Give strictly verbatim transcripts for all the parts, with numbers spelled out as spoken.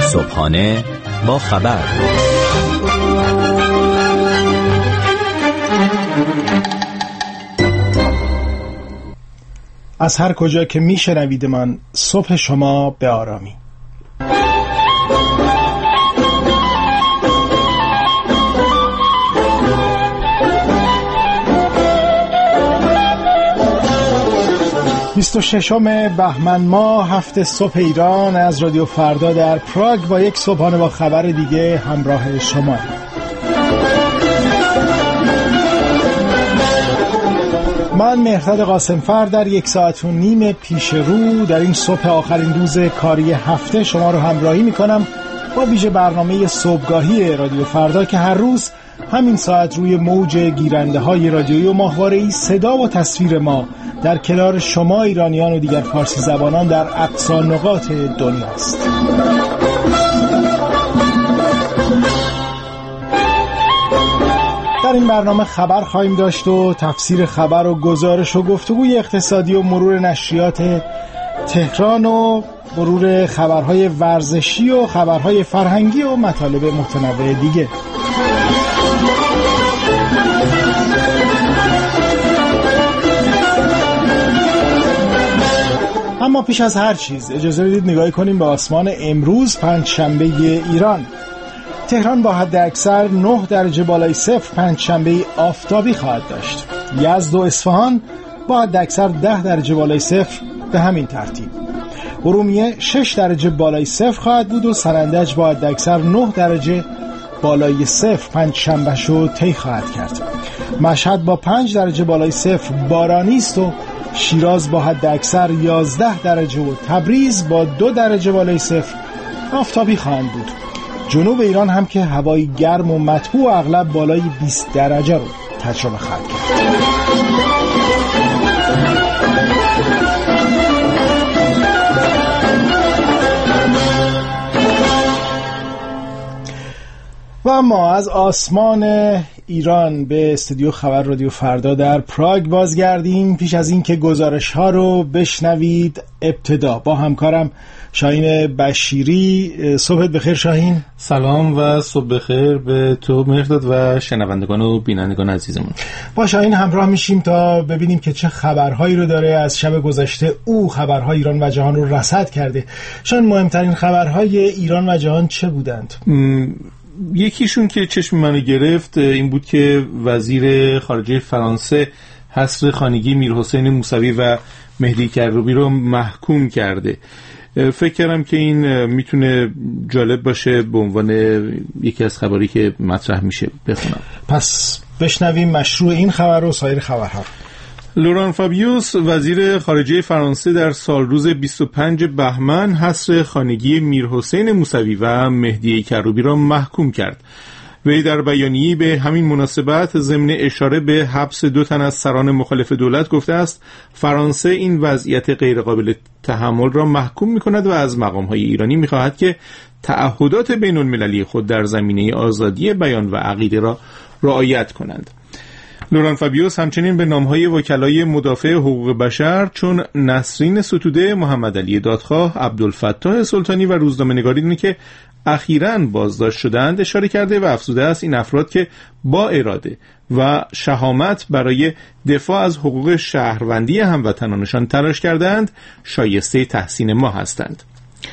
صبحانه با خبر. از هر کجا که میشنوید من، صبح شما به آرامی. بیست و ششم بهمن ماه، هفته صبح ایران، از رادیو فردا در پراگ با یک صبحانه با خبر دیگه همراه شما. من مهرداد قاسمفر در یک ساعت و نیم پیش رو در این صبح آخرین روز کاری هفته شما رو همراهی میکنم با ویژه برنامه صبحگاهی رادیو فردا که هر روز همین ساعت روی موج گیرنده های رادیویی و ماهواره‌ای صدا و تصویر ما در کنار شما ایرانیان و دیگر فارسی زبانان در اقصا نقاط دنیا است. در این برنامه خبر خواهیم داشت و تفسیر خبر و گزارش و گفتگوی اقتصادی و مرور نشریات تهران و مرور خبرهای ورزشی و خبرهای فرهنگی و مطالب متنوع دیگه. اما پیش از هر چیز اجازه بدید نگاهی کنیم به آسمان امروز پنجشنبه ایران. تهران با حد اکثر نه درجه بالای صفر پنجشنبه آفتابی خواهد داشت. یزد و اصفهان با حد اکثر ده درجه بالای صفر به همین ترتیب. ارومیه شش درجه بالای صفر خواهد بود و سرندج با حد اکثر نه درجه بالای صفر پنجشنبه شو طی خواهد کرد. مشهد با پنج درجه بالای صفر بارانی است و شیراز با حد اکثر یازده درجه و تبریز با دو درجه بالای صفر آفتابی خواهند بود. جنوب ایران هم که هوای گرم و مطبوع و اغلب بالای بیست درجه رو تجربه خواهد کرد. و اما از آسمان ایران به استودیو خبر رادیو فردا در پراگ بازگردیم. پیش از این که گزارش ها رو بشنوید، ابتدا با همکارم شاهین بشیری. صبحت بخیر شاهین. سلام و صبح بخیر به تو مهرداد و شنوندگان و بینندگان عزیزمون. با شاهین همراه میشیم تا ببینیم که چه خبرهایی رو داره. از شب گذشته او خبرهای ایران و جهان رو رصد کرده. شاهین، مهمترین خبرهای ایران و جهان چه بودند؟ م... یکیشون که چشم منو گرفت این بود که وزیر خارجه فرانسه حصر خانگی میرحسین موسوی و مهدی کروبی رو محکوم کرده. فکر کردم که این میتونه جالب باشه به عنوان یکی از خبری که مطرح میشه بخونم. پس بشنویم مشروع این خبر و سایر خبرها. لوران فابیوس وزیر خارجه فرانسه در سالروز بیست و پنجم بهمن حصر خانگی میرحسین موسوی و مهدی کروبی را محکوم کرد. وی در بیانیه‌ای به همین مناسبت ضمن اشاره به حبس دو تن از سران مخالف دولت گفته است فرانسه این وضعیت غیرقابل تحمل را محکوم می‌کند و از مقام‌های ایرانی می‌خواهد که تعهدات بین‌المللی خود در زمینه آزادی بیان و عقیده را رعایت کنند. لوران فابیوس همچنین به نام‌های وکلای مدافع حقوق بشر چون نسرین ستوده، محمد علی دادخواه، عبدالفتاح سلطانی و روزنامه‌نگارانی که اخیراً بازداشت شدند اشاره کرده و افزوده است این افراد که با اراده و شهامت برای دفاع از حقوق شهروندی هموطنانشان تلاش کردند شایسته تحسین ما هستند.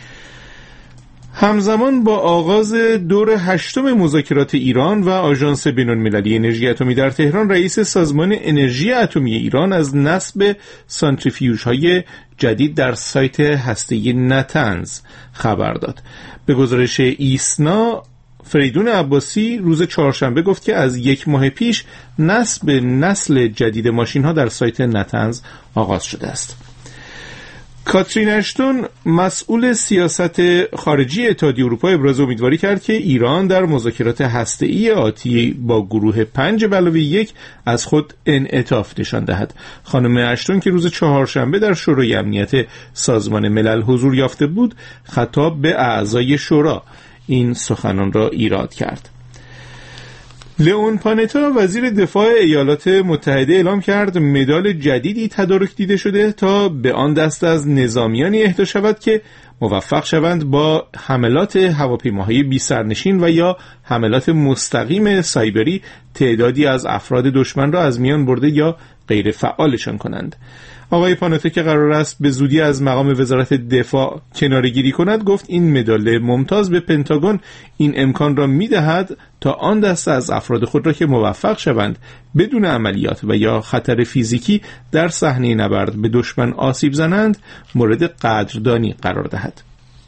همزمان با آغاز دور هشتم مذاکرات ایران و آژانس بین‌المللی انرژی اتمی در تهران، رئیس سازمان انرژی اتمی ایران از نصب سانتریفیوژهای جدید در سایت هسته‌ای نتنز خبر داد. به گزارش ایسنا، فریدون عباسی روز چهارشنبه گفت که از یک ماه پیش نصب نسل جدید ماشین‌ها در سایت نتنز آغاز شده است. کاترین اشتون مسئول سیاست خارجی اتحادیه اروپا ابراز امیدواری کرد که ایران در مذاکرات هسته‌ای آتی با گروه پنج به علاوه یک از خود انعطاف نشان دهد. خانم اشتون که روز چهارشنبه در شورای امنیت سازمان ملل حضور یافته بود، خطاب به اعضای شورا این سخنان را ایراد کرد. لئون پانتا وزیر دفاع ایالات متحده اعلام کرد مدال جدیدی تدارک دیده شده تا به آن دست از نظامیانی اهدا شود که موفق شوند با حملات هواپیماهای بی سرنشین و یا حملات مستقیم سایبری تعدادی از افراد دشمن را از میان برده یا غیر فعالشان کنند. آقای پانتا که قرار است به زودی از مقام وزارت دفاع کناره‌گیری کند، گفت این مدال ممتاز به پنتاگون این امکان را می‌دهد تا آن دسته از افراد خود را که موفق شوند بدون عملیات و یا خطر فیزیکی در صحنه نبرد به دشمن آسیب زنند مورد قدردانی قرار دهد.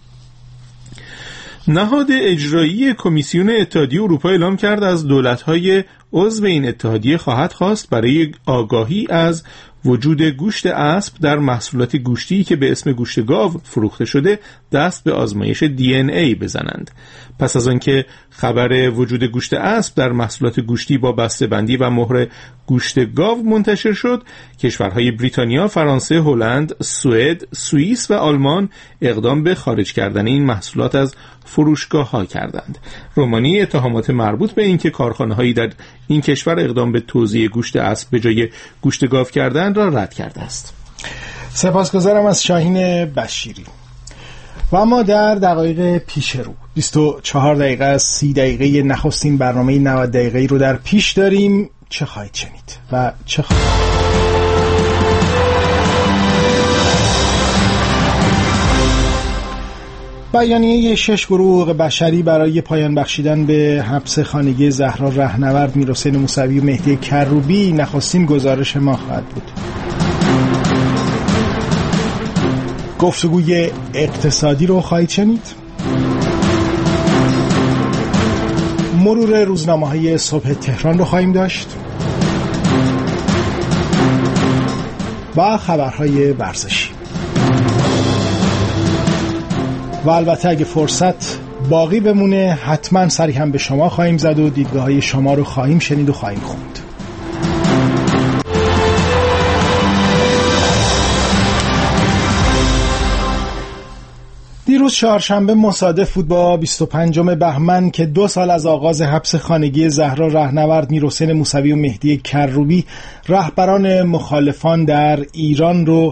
نهاد اجرایی کمیسیون اتحادیه اروپا اعلام کرد از دولت‌های عضو این اتحادیه خواهد خواست برای آگاهی از وجود گوشت اسب در محصولات گوشتی که به اسم گوشت گاو فروخته شده دست به آزمایش دی ان ای بزنند. پس از آنکه خبر وجود گوشت اسب در محصولات گوشتی با بسته‌بندی و مهر گوشت گاو منتشر شد، کشورهای بریتانیا، فرانسه، هلند، سوئد، سوئیس و آلمان اقدام به خارج کردن این محصولات از فروشگاه‌ها کردند. رومانی اتهامات مربوط به اینکه کارخانه‌هایی در این کشور اقدام به توزیع گوشت اسب به جای گوشت گاو کردن را رد کرده است. سپاسگزارم از شاهین بشیری. و اما در دقایق پیش رو بیست و چهار دقیقه از سی دقیقه نخستین برنامه نود دقیقه‌ای رو در پیش داریم. چه خواهید شنید و چه خواهید بیانیه شش گروه حقوق بشری برای پایان بخشیدن به حبس خانگی زهرا رهنورد، میرحسین موسوی و مهدی کروبی نخستین گزارش ما خواهد بود. گفتگوی اقتصادی رو خواهید شنید. مرور روزنامه‌های صبح تهران رو خواهیم داشت و خبرهای ورزشی. و البته اگه فرصت باقی بمونه حتما سری هم به شما خواهیم زد و دیدگاه‌های شما رو خواهیم شنید و خواهیم خوند. دیروز چهارشنبه مصادف بود با بیست و پنجم بهمن که دو سال از آغاز حبس خانگی زهرا رهنورد، میرحسین موسوی و مهدی کروبی رهبران مخالفان در ایران رو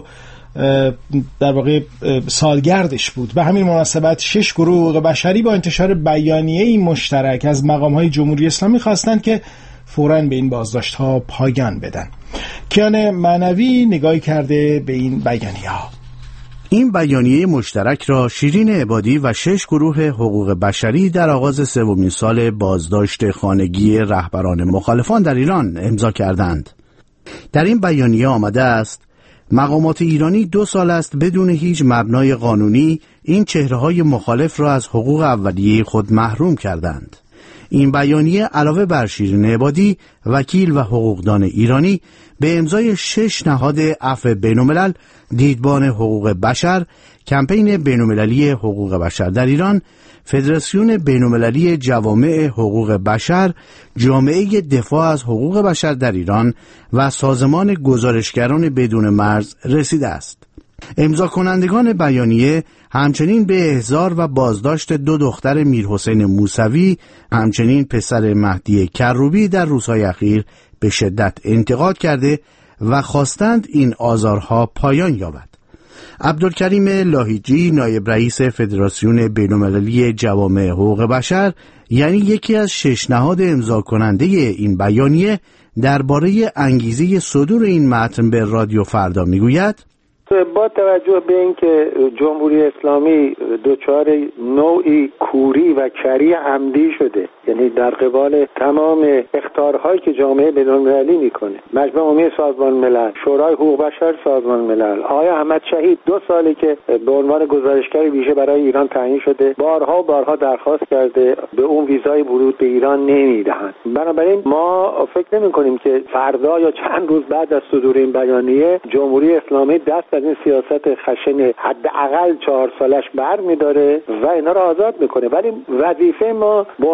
در واقع سالگردش بود. به همین مناسبت شش گروه حقوق بشری با انتشار بیانیه‌ای مشترک از مقام‌های جمهوری اسلامی خواستند که فوراً به این بازداشت‌ها پایان بدن. کیان معنوی نگاهی کرده به این بیانیه‌ها. این بیانیه مشترک را شیرین عبادی و شش گروه حقوق بشری در آغاز سومین سال بازداشت خانگی رهبران مخالفان در ایران امضا کردند. در این بیانیه آمده است: مقامات ایرانی دو سال است بدون هیچ مبنای قانونی این چهره‌های مخالف را از حقوق اولیه خود محروم کردند. این بیانیه علاوه بر شیرین عبادی، وکیل و حقوقدان ایرانی، به امضای شش نهاد عفو بین‌الملل، دیدبان حقوق بشر، کمپین بین‌المللی حقوق بشر در ایران، فدراسیون بین‌المللی جوامع حقوق بشر، جامعه دفاع از حقوق بشر در ایران و سازمان گزارشگران بدون مرز رسیده است. امضا کنندگان بیانیه همچنین به احضار و بازداشت دو دختر میرحسین موسوی، همچنین پسر مهدی کروبی در روزهای اخیر به شدت انتقاد کرده و خواستند این آزارها پایان یابد. عبدالکریم لاهیجی، نایب رئیس فدراسیون بین‌المللی جوامع حقوق بشر، یعنی یکی از شش نهاد امضا کننده این بیانیه، درباره انگیزه صدور این متن به رادیو فردا میگوید: با توجه به اینکه جمهوری اسلامی دچار نوعی کوری و کری عمدی شده، یعنی در قبال تمام اخطارهایی که جامعه بین‌المللی میکنه، مجمع عمومی سازمان ملل، شورای حقوق بشر سازمان ملل، آقای احمد شهید دو سالی که به عنوان گزارشگر ویژه برای ایران تعیین شده، بارها و بارها درخواست کرده به اون ویزای ورود به ایران نمیدهند. بنابراین ما فکر نمی‌کنیم که فردا یا چند روز بعد از صدور این بیانیه جمهوری اسلامی دست از این سیاست خشن حداقل چهار سالش بر می‌داره و اینا رو آزاد میکنه. ولی وظیفه ما به عنوان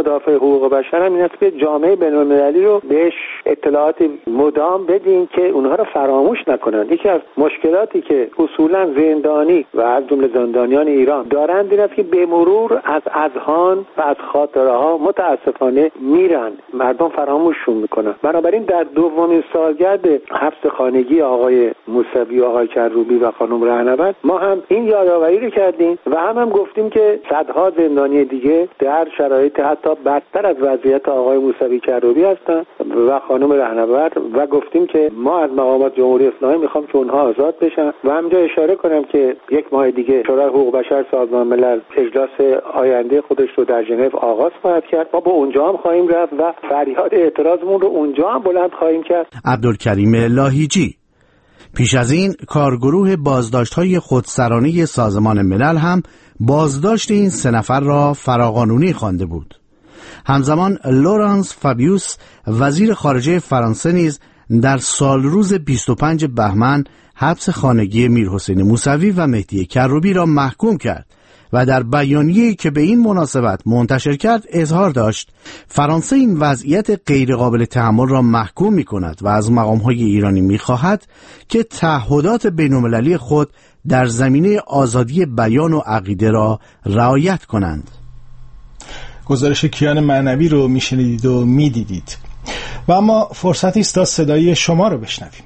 مدافع حقوق بشر هم این است که جامعه بین‌المللی رو بهش اطلاعات مدام بدین که اونها رو فراموش نکنن. یکی از مشکلاتی که اصولا زندانی و از جمله زندانیان ایران دارند این است که به مرور از اذهان و از خاطره ها متاسفانه میرن، مردم فراموششون میکنن. بنابراین در دومین سالگرد حبس خانگی آقای موسوی و آقای کروبی و خانم رهنورد ما هم این یادآوری رو کردیم و هم هم گفتیم که صدها زندانی دیگه در شرایط حتی بدتر از وضعیت آقای موسوی کروبی هستن و خانم رهنورد و گفتیم که ما از مقامات جمهوری اسلامی میخوام که اونها آزاد بشن. و همینجا اشاره کنم که یک ماه دیگه شورای حقوق بشر سازمان ملل اجلاس آینده خودش رو در ژنو آغاز خواهد کرد. ما به اونجا هم خواهیم رفت و فریاد اعتراضمون رو اونجا هم بلند خواهیم کرد. عبدالکریم لاهیجی. پیش از این کارگروه بازداشت‌های خودسرانه سازمان ملل هم بازداشت این سه نفر را فراقانونی خوانده بود. همزمان لورانس فابیوس وزیر خارجه فرانسه نیز در سالروز بیست و پنج بهمن حبس خانگی میرحسین موسوی و مهدی کروبی را محکوم کرد و در بیانیه‌ای که به این مناسبت منتشر کرد اظهار داشت فرانسه این وضعیت غیرقابل تحمل را محکوم می‌کند و از مقام‌های ایرانی می‌خواهد که تعهدات بین‌المللی خود در زمینه آزادی بیان و عقیده را رعایت کنند. گزارش کیان معنوی رو میشنیدید و میدیدید و اما فرصتی است تا صدای شما رو بشنویم.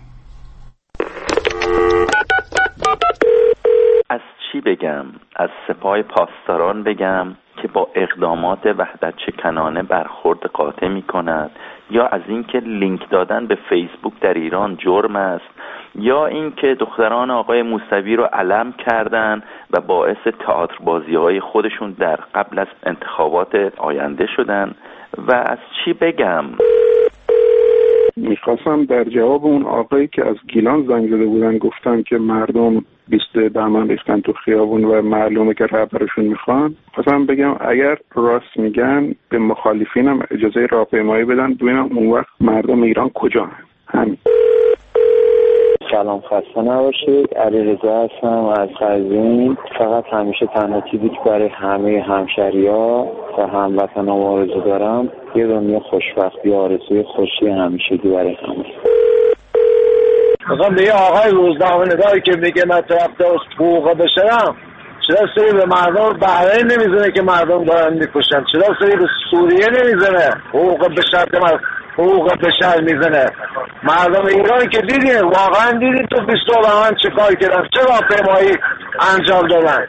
از چی بگم؟ از سپاه پاسداران بگم که با اقدامات وحدت شکنانه برخورد قاطع می کند، یا از اینکه لینک دادن به فیسبوک در ایران جرم است، یا اینکه دختران آقای موسوی رو علم کردن و باعث تئاتر بازی های خودشون در قبل از انتخابات آینده شدن؟ و از چی بگم؟ میخواستم در جواب اون آقایی که از گیلان زنگ زده بودن گفتن که مردم بیست بهمن ریختن تو خیابون و معلومه که رهبرشون میخوان، خواستم بگم اگر راست میگن به مخالفینم اجازه راهپیمایی بدن ببینم اون وقت مردم ایران کجا هم. همین. سلام، خسته نباشید. علیرضا هستم از قزوین. فقط همیشه تنها چیزی که برای همه همشهری‌ها و هموطنان آرزو دارم یه دنیا خوشبختی، آرزوی خوشی همیشگی برای همه. مثلا به یه آقای روزنامه نگاری که میگه من طرفدار حقوق بشرم، چرا سری به مردم بحرین نمیزنه که مردم دارن میکشن؟ چرا سری به سوریه نمیزنه حقوق بشر که من حقوق بشر میزنه؟ مردم ایران که دیدین، واقعا دیدین تو بیست بهمن چه کار کردن، چه راهپیمایی انجام دادن.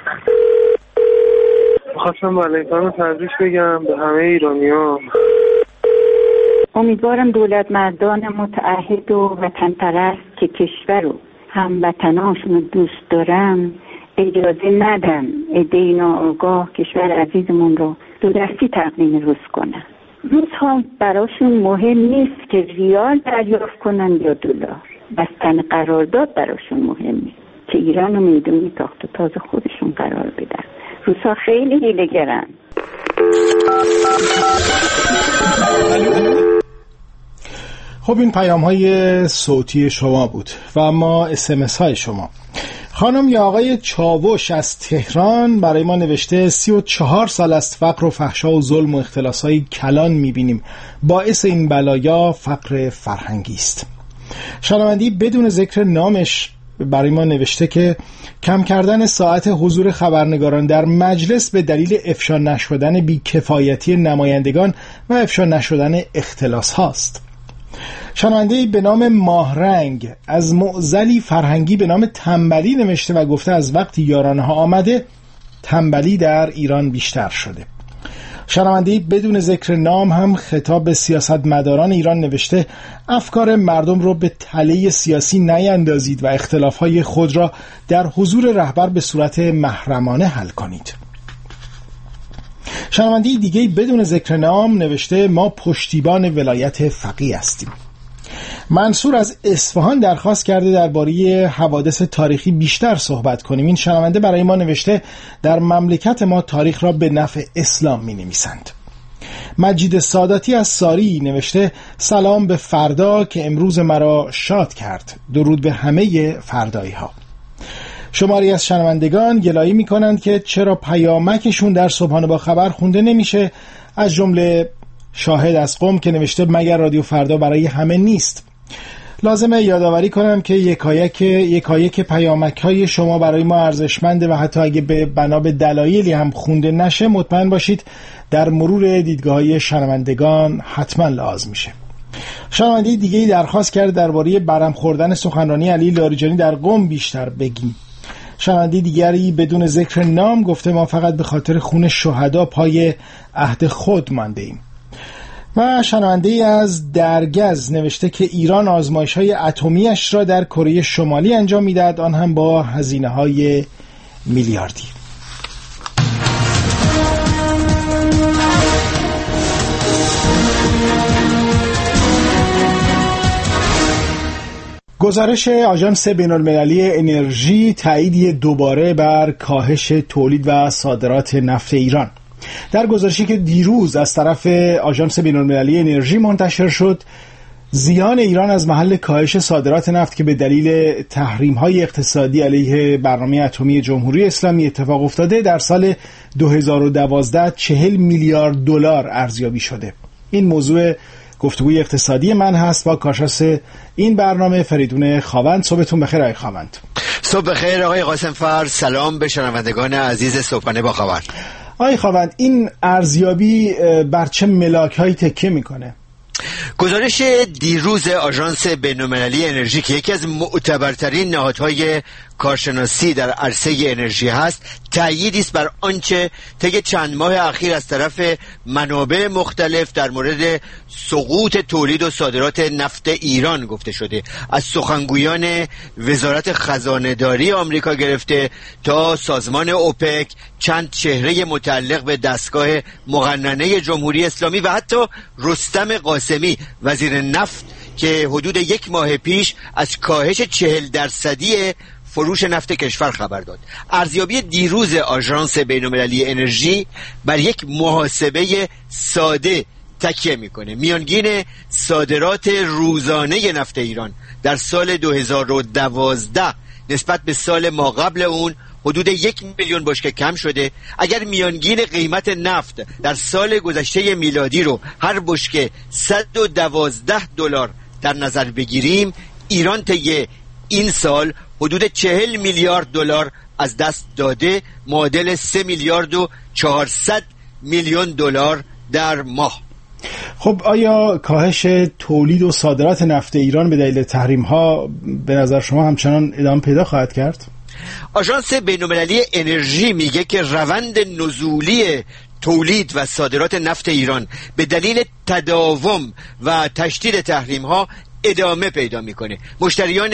خواستم علیکم تبریک بگم به همه ایرانی‌ها. امیدوارم دولت مردان متعهد و وطن پرست که کشور و هموطناشون رو دوست دارن اجازه ندن عده‌ای ناآگاه کشور عزیزمون رو دو دستی تقدیم روز کنن. روز ها براشون مهم نیست که ریال دریافت کنن یا دلار، بستن قرارداد براشون مهم نیست که ایران رو میدونی تاخت و تاز خودشون قرار بدن. روزها خیلی حیله‌گرن. خب این پیام های صوتی شما بود و اما اسمس های شما. خانم یا آقای چاوش از تهران برای ما نوشته سی و چهار سال است فقر و فحشا و ظلم و اختلاس های کلان میبینیم، باعث این بلایا فقر فرهنگی است. شنوندی بدون ذکر نامش برای ما نوشته که کم کردن ساعت حضور خبرنگاران در مجلس به دلیل افشا نشدن بیکفایتی نمایندگان و افشا نشدن اختلاس هاست. شنونده‌ای به نام ماهرنگ از معضلی فرهنگی به نام تنبلی نوشته و گفته از وقتی یارانه ها آمده تنبلی در ایران بیشتر شده. شنونده‌ای بدون ذکر نام هم خطاب به سیاستمداران ایران نوشته افکار مردم رو به تله سیاسی نیندازید و اختلافهای خود را در حضور رهبر به صورت محرمانه حل کنید. شنونده‌ای دیگه بدون ذکر نام نوشته ما پشتیبان ولایت فقیه هستیم. منصور از اصفهان درخواست کرده درباره حوادث تاریخی بیشتر صحبت کنیم. این شنونده برای ما نوشته در مملکت ما تاریخ را به نفع اسلام می نویسند. مجید ساداتی از ساری نوشته سلام به فردا که امروز مرا شاد کرد، درود به همه فردایی ها. شماری از شنوندگان گلایه می کنند که چرا پیامکشون در صبحانه با خبر خونده نمیشه، از جمله شاهد از قم که نوشته مگر رادیو فردا برای همه نیست. لازمه یادآوری کنم که یکایک یکایک پیامک‌های شما برای ما ارزشمنده و حتی اگه به بنا به دلایلی هم خونده نشه مطمئن باشید در مرور دیدگاه‌های شنوندگان حتما لحاظ میشه. شنونده دیگه‌ای درخواست کرد درباره برم خوردن سخنرانی علی لاریجانی در قم بیشتر بگیم. شنونده دیگری بدون ذکر نام گفته ما فقط به خاطر خون شهدا پای عهد خود مانده ایم. و شنونده از درگز نوشته که ایران آزمایش‌های اتمی‌اش را در کره شمالی انجام می‌دهد، آن هم با هزینه‌های میلیاردی. گزارش آژانس بین‌المللی انرژی تایید دوباره بر کاهش تولید و صادرات نفت ایران. در گزارشی که دیروز از طرف آژانس بین‌المللی انرژی منتشر شد، زیان ایران از محل کاهش صادرات نفت که به دلیل تحریم‌های اقتصادی علیه برنامه اتمی جمهوری اسلامی اتفاق افتاده در سال دو هزار و دوازده چهل میلیارد دلار ارزیابی شده. این موضوع گفتگوی اقتصادی من هست با کارشناس این برنامه فریدون خاوند. صبحتون بخیر آقای خاوند. صبح بخیر آقای قاسمفر. سلام به شنوندگان عزیز صبحانه با خبر. آقای خاوند، این ارزیابی بر چه ملاک‌هایی تکیه میکنه؟ گزارش دیروز آژانس بین‌المللی انرژی که یکی از معتبرترین نهادهای کارشناسی در عرصه انرژی هست، تأییدی است بر آنچه طی چند ماه اخیر از طرف منابع مختلف در مورد سقوط تولید و صادرات نفت ایران گفته شده. از سخنگویان وزارت خزانه‌داری آمریکا گرفته تا سازمان اوپک، چند چهره متعلق به دستگاه مقننه جمهوری اسلامی و حتی رستم قاسمی وزیر نفت که حدود یک ماه پیش از کاهش چهل درصدی فروش نفت کشور خبر داد. ارزیابی دیروز آژانس بین‌المللی انرژی بر یک محاسبه ساده تکیه میکنه. میانگین صادرات روزانه نفت ایران در سال دو هزار و دوازده نسبت به سال ما قبل اون حدود یک میلیون بشکه کم شده. اگر میانگین قیمت نفت در سال گذشته میلادی رو هر بشکه صد و دوازده دلار در نظر بگیریم، ایران طی این سال حدود چهل میلیارد دلار از دست داده، معادل سه میلیارد و چهارصد میلیون دلار در ماه. خب آیا کاهش تولید و صادرات نفت ایران به دلیل تحریم ها به نظر شما همچنان ادامه پیدا خواهد کرد؟ آژانس بین‌المللی انرژی میگه که روند نزولی تولید و صادرات نفت ایران به دلیل تداوم و تشدید تحریم ها ادامه پیدا میکنه. مشتریان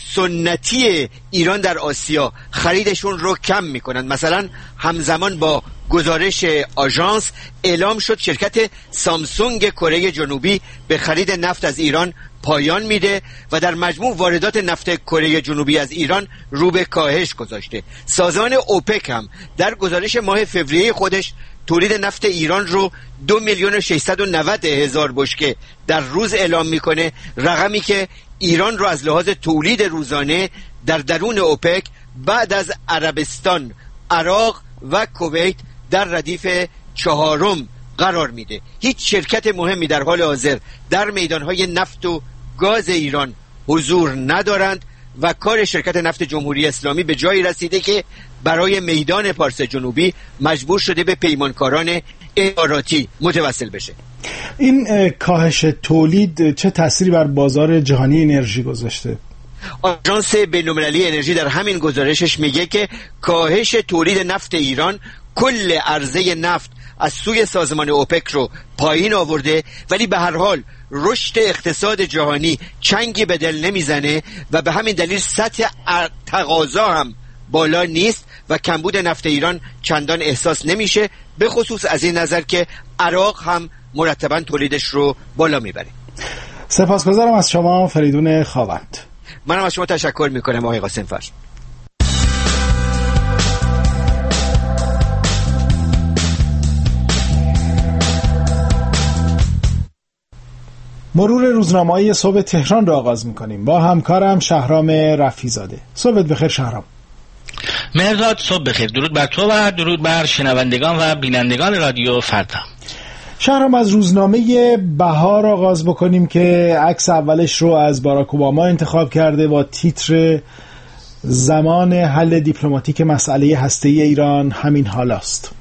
سنتی ایران در آسیا خریدشون رو کم میکنن. مثلا همزمان با گزارش آژانس اعلام شد شرکت سامسونگ کره جنوبی به خرید نفت از ایران پایان میده و در مجموع واردات نفت کره جنوبی از ایران رو به کاهش گذاشته. سازمان اوپک هم در گزارش ماه فوریه خودش تولید نفت ایران رو دو میلیون و ششصد و نود هزار بشکه در روز اعلام میکنه، رقمی که ایران رو از لحاظ تولید روزانه در درون اوپک بعد از عربستان، عراق و کویت در ردیف چهارم قرار میده. هیچ شرکت مهمی در حال حاضر در میدانهای نفت و گاز ایران حضور ندارند و کار شرکت نفت جمهوری اسلامی به جایی رسیده که برای میدان پارس جنوبی مجبور شده به پیمانکاران اماراتی متوسل بشه. این کاهش تولید چه تأثیری بر بازار جهانی انرژی گذاشته؟ آژانس بین‌المللی انرژی در همین گزارشش میگه که کاهش تولید نفت ایران کل عرضه نفت از سوی سازمان اوپک رو پایین آورده، ولی به هر حال رشد اقتصاد جهانی چنگی به دل نمیزنه و به همین دلیل سطح تقاضا هم بالا نیست و کمبود نفت ایران چندان احساس نمیشه، به خصوص از این نظر که عراق هم مرتبا تولیدش رو بالا میبره. سپاسگزارم از شما فریدون خاوند. منم از شما تشکر میکنم آقای قاسمفر. مرور روزنامه‌های صبح تهران را آغاز می‌کنیم با همکارم شهرام رفیع‌زاده. صبحت بخیر شهرام. مهرداد صبح بخیر. درود بر تو و درود بر شنوندگان و بینندگان رادیو فردا. شهرام، از روزنامه بهار آغاز بکنیم که عکس اولش رو از باراک اوباما انتخاب کرده با تیتر زمان حل دیپلماتیک مسئله هسته‌ای ایران همین حالاست.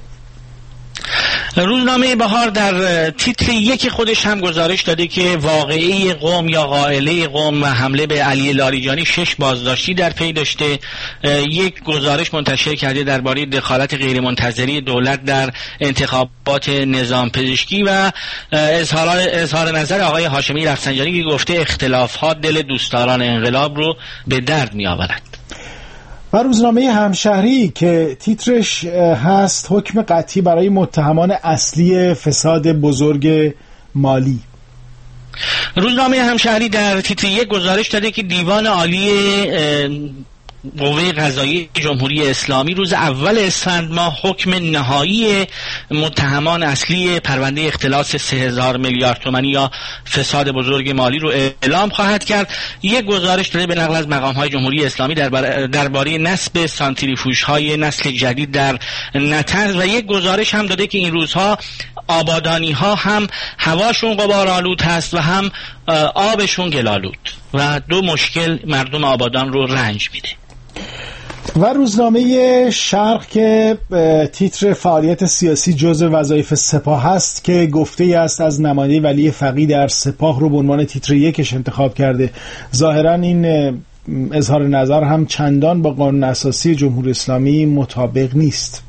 روزنامه بهار در تیتر یک خودش هم گزارش داده که واقعه قم یا قائله قم و حمله به علی لاریجانی شش بازداشتی در پی داشته. یک گزارش منتشر کرده درباره دخالت غیرمنتظره دولت در انتخابات نظام پزشکی و اظهار اظهار نظر آقای هاشمی رفسنجانی که گفته اختلافات دل دوستداران انقلاب رو به درد می آورد. و روزنامه همشهری که تیترش هست حکم قطعی برای متهمان اصلی فساد بزرگ مالی. روزنامه همشهری در تیتر یک گزارش داده که دیوان عالی قوه قضاییه جمهوری اسلامی روز اول اسفند ماه حکم نهایی متهمان اصلی پرونده اختلاس سه هزار میلیارد تومانی یا فساد بزرگ مالی رو اعلام خواهد کرد. یک گزارش داده به نقل از مقام‌های جمهوری اسلامی درباره نصب سانتریفوژهای نسل جدید در نطنز و یک گزارش هم داده که این روزها آبادانی‌ها هم هواشون غبارآلود هست و هم آبشون گل‌آلود و دو مشکل مردم آبادان رو رنج میده. و روزنامه شرق که تیتر فعالیت سیاسی جزء وظایف سپاه هست که گفته است از نماینده ولی فقیه در سپاه رو به عنوان تیتر یکش انتخاب کرده. ظاهرا این اظهار نظر هم چندان با قانون اساسی جمهوری اسلامی مطابق نیست.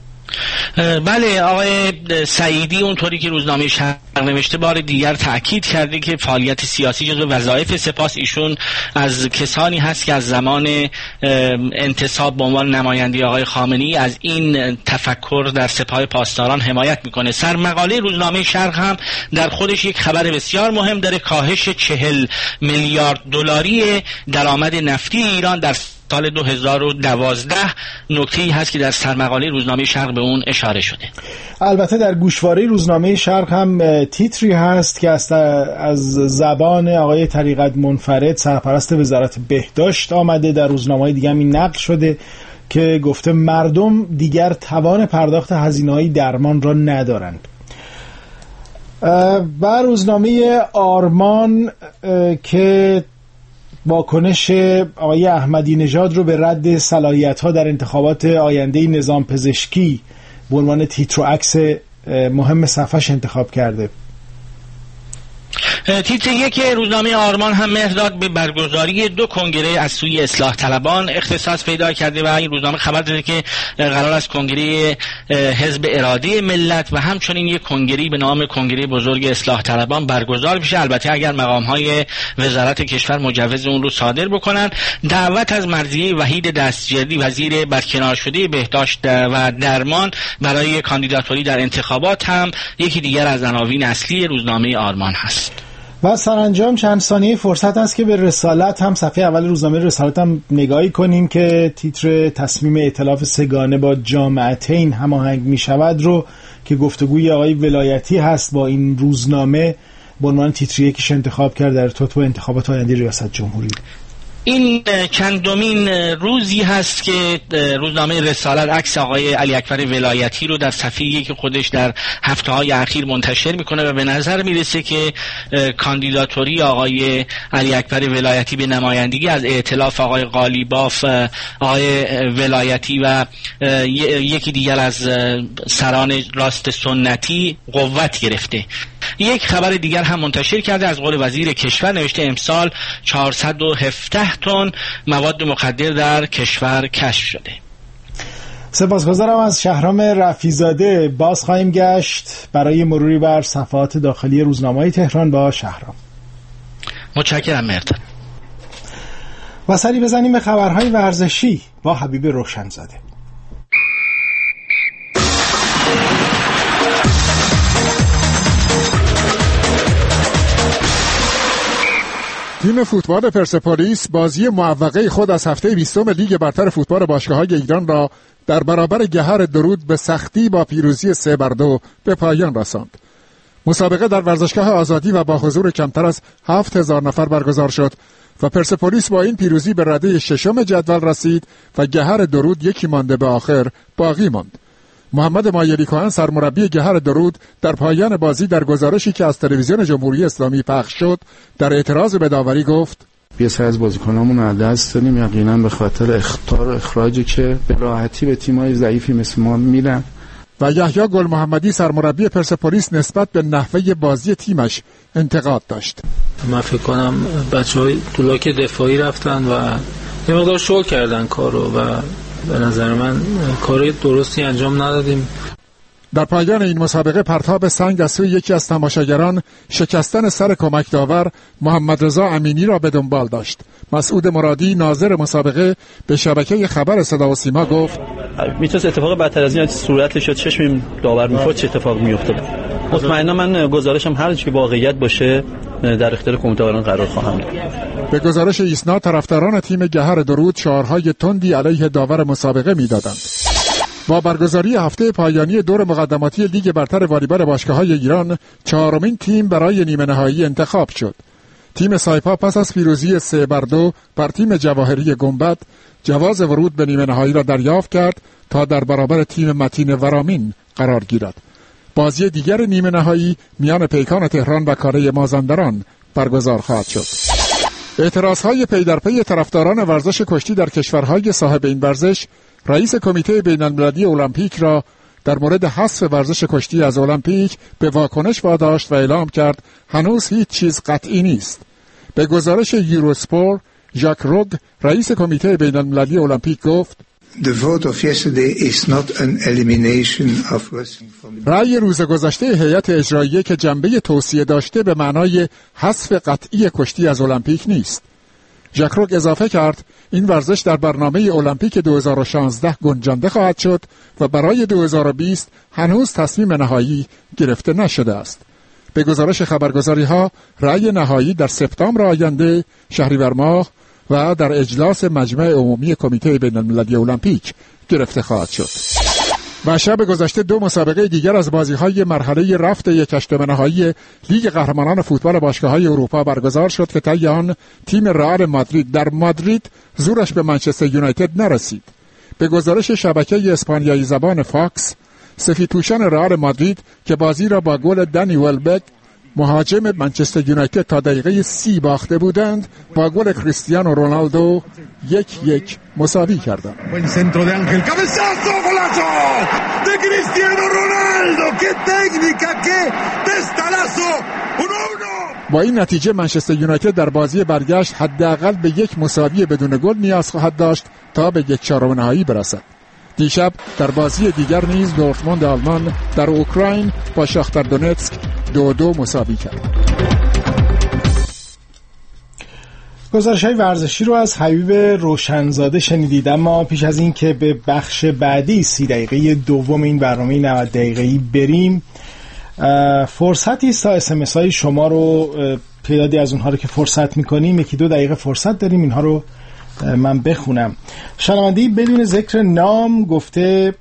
بله، آقای سعیدی اونطوری که روزنامه شرق نوشته بار دیگر تأکید کرده که فعالیت سیاسی جزو وظایف سپاس. ایشون از کسانی هست که از زمان انتصاب به عنوان نماینده آقای خامنه‌ای از این تفکر در سپاه پاسداران حمایت میکنه. سرمقاله روزنامه شرق هم در خودش یک خبر بسیار مهم داره. کاهش چهل میلیارد دلاری درآمد نفتی ایران در سال دو هزار و دوازده نکته‌ای هست که در سرمقاله روزنامه شرق به اون اشاره شده. البته در گوشواره روزنامه شرق هم تیتری هست که از زبان آقای طریقت منفرد سرپرست وزارت بهداشت آمده. در روزنامه‌های دیگه هم این نقل شده که گفته مردم دیگر توان پرداخت هزینه‌های درمان را ندارند. و روزنامه آرمان که واکنش آقای احمدی نژاد رو به رد صلاحیت‌ها در انتخابات آینده نظام پزشکی به عنوان تیتر و عکس مهم صفحش انتخاب کرده. تیتر یک روزنامه آرمان هم مهرداد به برگزاری دو کنگره از سوی اصلاح طلبان اختصاص پیدا کرده و این روزنامه خبر داده که قرار است کنگره حزب اراده ملت و همچنین یک کنگره به نام کنگره بزرگ اصلاح طلبان برگزار بشه، البته اگر مقام‌های وزارت کشور مجوز اون رو صادر بکنن. دعوت از مرضیه وحید دستجردی وزیر برکنار شده بهداشت و درمان برای کاندیداتوری در انتخابات هم یکی دیگر از عناوین اصلی روزنامه آرمان هست. و سرانجام چند ثانیه فرصت هست که به رسالت هم صفحه اول روزنامه رسالت هم نگاهی کنیم که تیتر تصمیم ائتلاف سگانه با جامعتین هماهنگ می شود رو که گفتگوی آقای ولایتی هست با این روزنامه به عنوان تیتر یکیش انتخاب کرد در ارتباط با انتخابات آینده ریاست جمهوری. این چندمین روزی هست که روزنامه رسالت عکس آقای علی اکبر ولایتی رو در صفحه یک خودش در هفته‌های اخیر منتشر میکنه و به نظر میرسه که کاندیداتوری آقای علی اکبر ولایتی به نمایندگی از ائتلاف آقای قالیباف، آقای ولایتی و یکی دیگر از سران راست سنتی قوت گرفته. یک خبر دیگر هم منتشر کرده از قول وزیر کشور، نوشته امسال چهارصد و هفده تن مواد مخدر در کشور کشف شده. سپاسگزارم از شهرام رفیزاده. باز خواهیم گشت برای مروری بر صفحات داخلی روزنامه‌های تهران با شهرام. متشکرم مرداد. و سری بزنیم به خبرهای ورزشی با حبیب روشنزاده. تیم فوتبال پرسپولیس بازی معوقه خود از هفته بیستم لیگ برتر فوتبال باشگاه‌های ایران را در برابر گهر درود به سختی با پیروزی سه بر دو به پایان رساند. مسابقه در ورزشگاه آزادی و با حضور کمتر از هفت هزار نفر برگزار شد و پرسپولیس با این پیروزی به رده ششم جدول رسید و گهر درود یکی مانده به آخر باقی ماند. محمد مایلی کهن سرمربی گهر درود در پایان بازی در گزارشی که از تلویزیون جمهوری اسلامی پخش شد در اعتراض به داوری گفت: یه سری از بازیکنامون رو از دست دادیم یقینا به خاطر اخطار و اخراجی که به راحتی به تیم‌های ضعیفی مثل ما میرن. و یحیی گل محمدی سرمربی پرسپولیس نسبت به نحوه بازی تیمش انتقاد داشت. من فکر کنم بچه‌های تو لاک دفاعی رفتن و یه مقدار شل کردن کارو و به نظر من کار درستی انجام ندادیم. در پایان این مسابقه پرتاب سنگ از سوی یکی از تماشاگران شکستن سر کمک داور محمد رضا امینی را به دنبال داشت. مسعود مرادی ناظر مسابقه به شبکه خبر صدا و سیما گفت: میتونست اتفاق بدتر از این صورتش شد، چشم داور میخورد چه اتفاق میافتاد. مطمئنا من گزارشم هر چی که واقعیت باشه در اختیار کمیته قرار خواهم داد. به گزارش ایسنا طرفداران تیم گهر درود شعارهای تندی علیه داور مسابقه میدادند. با برگزاری هفته پایانی دور مقدماتی لیگ برتر والیبال باشگاه‌های ایران، چهارمین تیم برای نیمه نهایی انتخاب شد. تیم سایپا پس از پیروزی سه بر دو بر تیم جواهری گنبد جواز ورود به نیمه نهایی را دریافت کرد تا در برابر تیم متین ورامین قرار گیرد. بازی دیگر نیمه نهایی میان پیکان تهران و کاره مازندران برگزار خواهد شد. اعتراضهای پی در پی طرفداران ورزش کشتی در کشورهای صاحب این ورزش رئیس کمیته بین‌المللی المپیک را در مورد حذف ورزش کشتی از المپیک به واکنش واداشت و اعلام کرد هنوز هیچ چیز قطعی نیست. به گزارش یوروسپور، ژاک روگ رئیس کمیته بین‌المللی المپیک گفت: The vote of yesterday is not an elimination of wrestling from the... رأی روز گذشته هیئت اجراییه که جنبه توصیه داشته به معنای حذف قطعی کشتی از المپیک نیست. ژاک روگ اضافه کرد این ورزش در برنامه المپیک دو هزار و شانزده گنجانده خواهد شد و برای دو هزار و بیست هنوز تصمیم نهایی گرفته نشده است. به گزارش خبرگزاری ها رأی نهایی در سپتامبر آینده شهریور ماه و در اجلاس مجمع عمومی کمیته بین‌المللی المپیک گرفته خواهد شد. و شب گذشته دو مسابقه دیگر از بازی‌های مرحله رفت یک هشتم نهایی لیگ قهرمانان فوتبال باشگاه‌های اروپا برگزار شد که طی آن تیم رئال مادرید در مادرید زورش به منچستر یونایتد نرسید. به گزارش شبکه اسپانیایی زبان فاکس، سفیدپوشان رئال مادرید که بازی را با گل دنی ولبک مهاجم منچستر یونایتد تا دقیقه سی باخته بودند، با گل کریستیانو رونالدو یک یک مساوی کردند. با این نتیجه منچستر یونایتد در بازی برگشت حداقل به یک مساوی بدون گل نیاز خواهد داشت تا به یک چهارم نهایی برسد. دیشب در بازی دیگر نیز دورتموند آلمان در اوکراین با شاختار دونتسک دو دو مساوی کرد. گزارش‌های ورزشی رو از حبیب روشنزاده شنیدید. اما پیش از این که به بخش بعدی سی دقیقه دوم این برنامه نود دقیقه‌ای بریم، فرصتی است تا اس ام اس های شما رو، تعدادی از اونها رو که فرصت می‌کنیم، یکی دو دقیقه فرصت داریم، اینها رو من بخونم. شنونده‌ای بدون ذکر نام گفته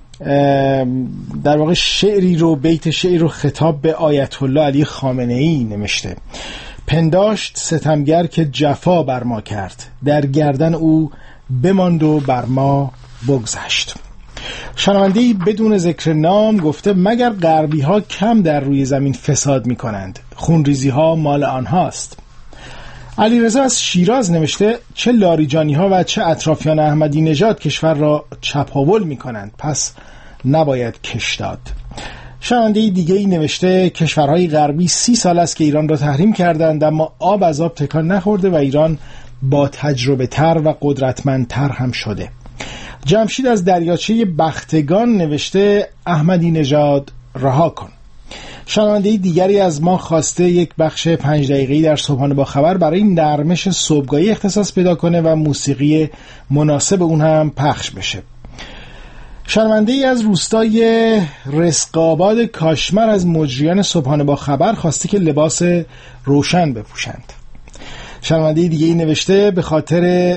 در واقع شعری رو، بیت شعری رو خطاب به آیت الله علی خامنه‌ای نوشته: پنداشت ستمگر که جفا بر ما کرد، در گردن او بماند و بر ما بگذشت. شنونده‌ای بدون ذکر نام گفته مگر غربی ها کم در روی زمین فساد می کنند؟ خونریزی ها مال آنهاست. علی رضا از شیراز نوشته چه لاریجانی ها و چه اطرافیان احمدی نژاد کشور را چپاول می کنند، پس نباید کش داد. شنونده دیگه ای نوشته کشورهای غربی سی سال است که ایران را تحریم کردند، اما آب از آب تکان نخورده و ایران با تجربه تر و قدرتمندتر هم شده. جمشید از دریاچه بختگان نوشته احمدی نژاد رها کن. شنونده دیگری از ما خواسته یک بخش پنج دقیقه‌ای در صبحانه با خبر برای نرمش صبحگاهی اختصاص پیدا کنه و موسیقی مناسب اون هم پخش بشه. شنونده ای از روستای رزق‌آباد کاشمر از مجریان صبحانه با خبر خواسته که لباس روشن بپوشند. شنونده دیگه ای نوشته به خاطر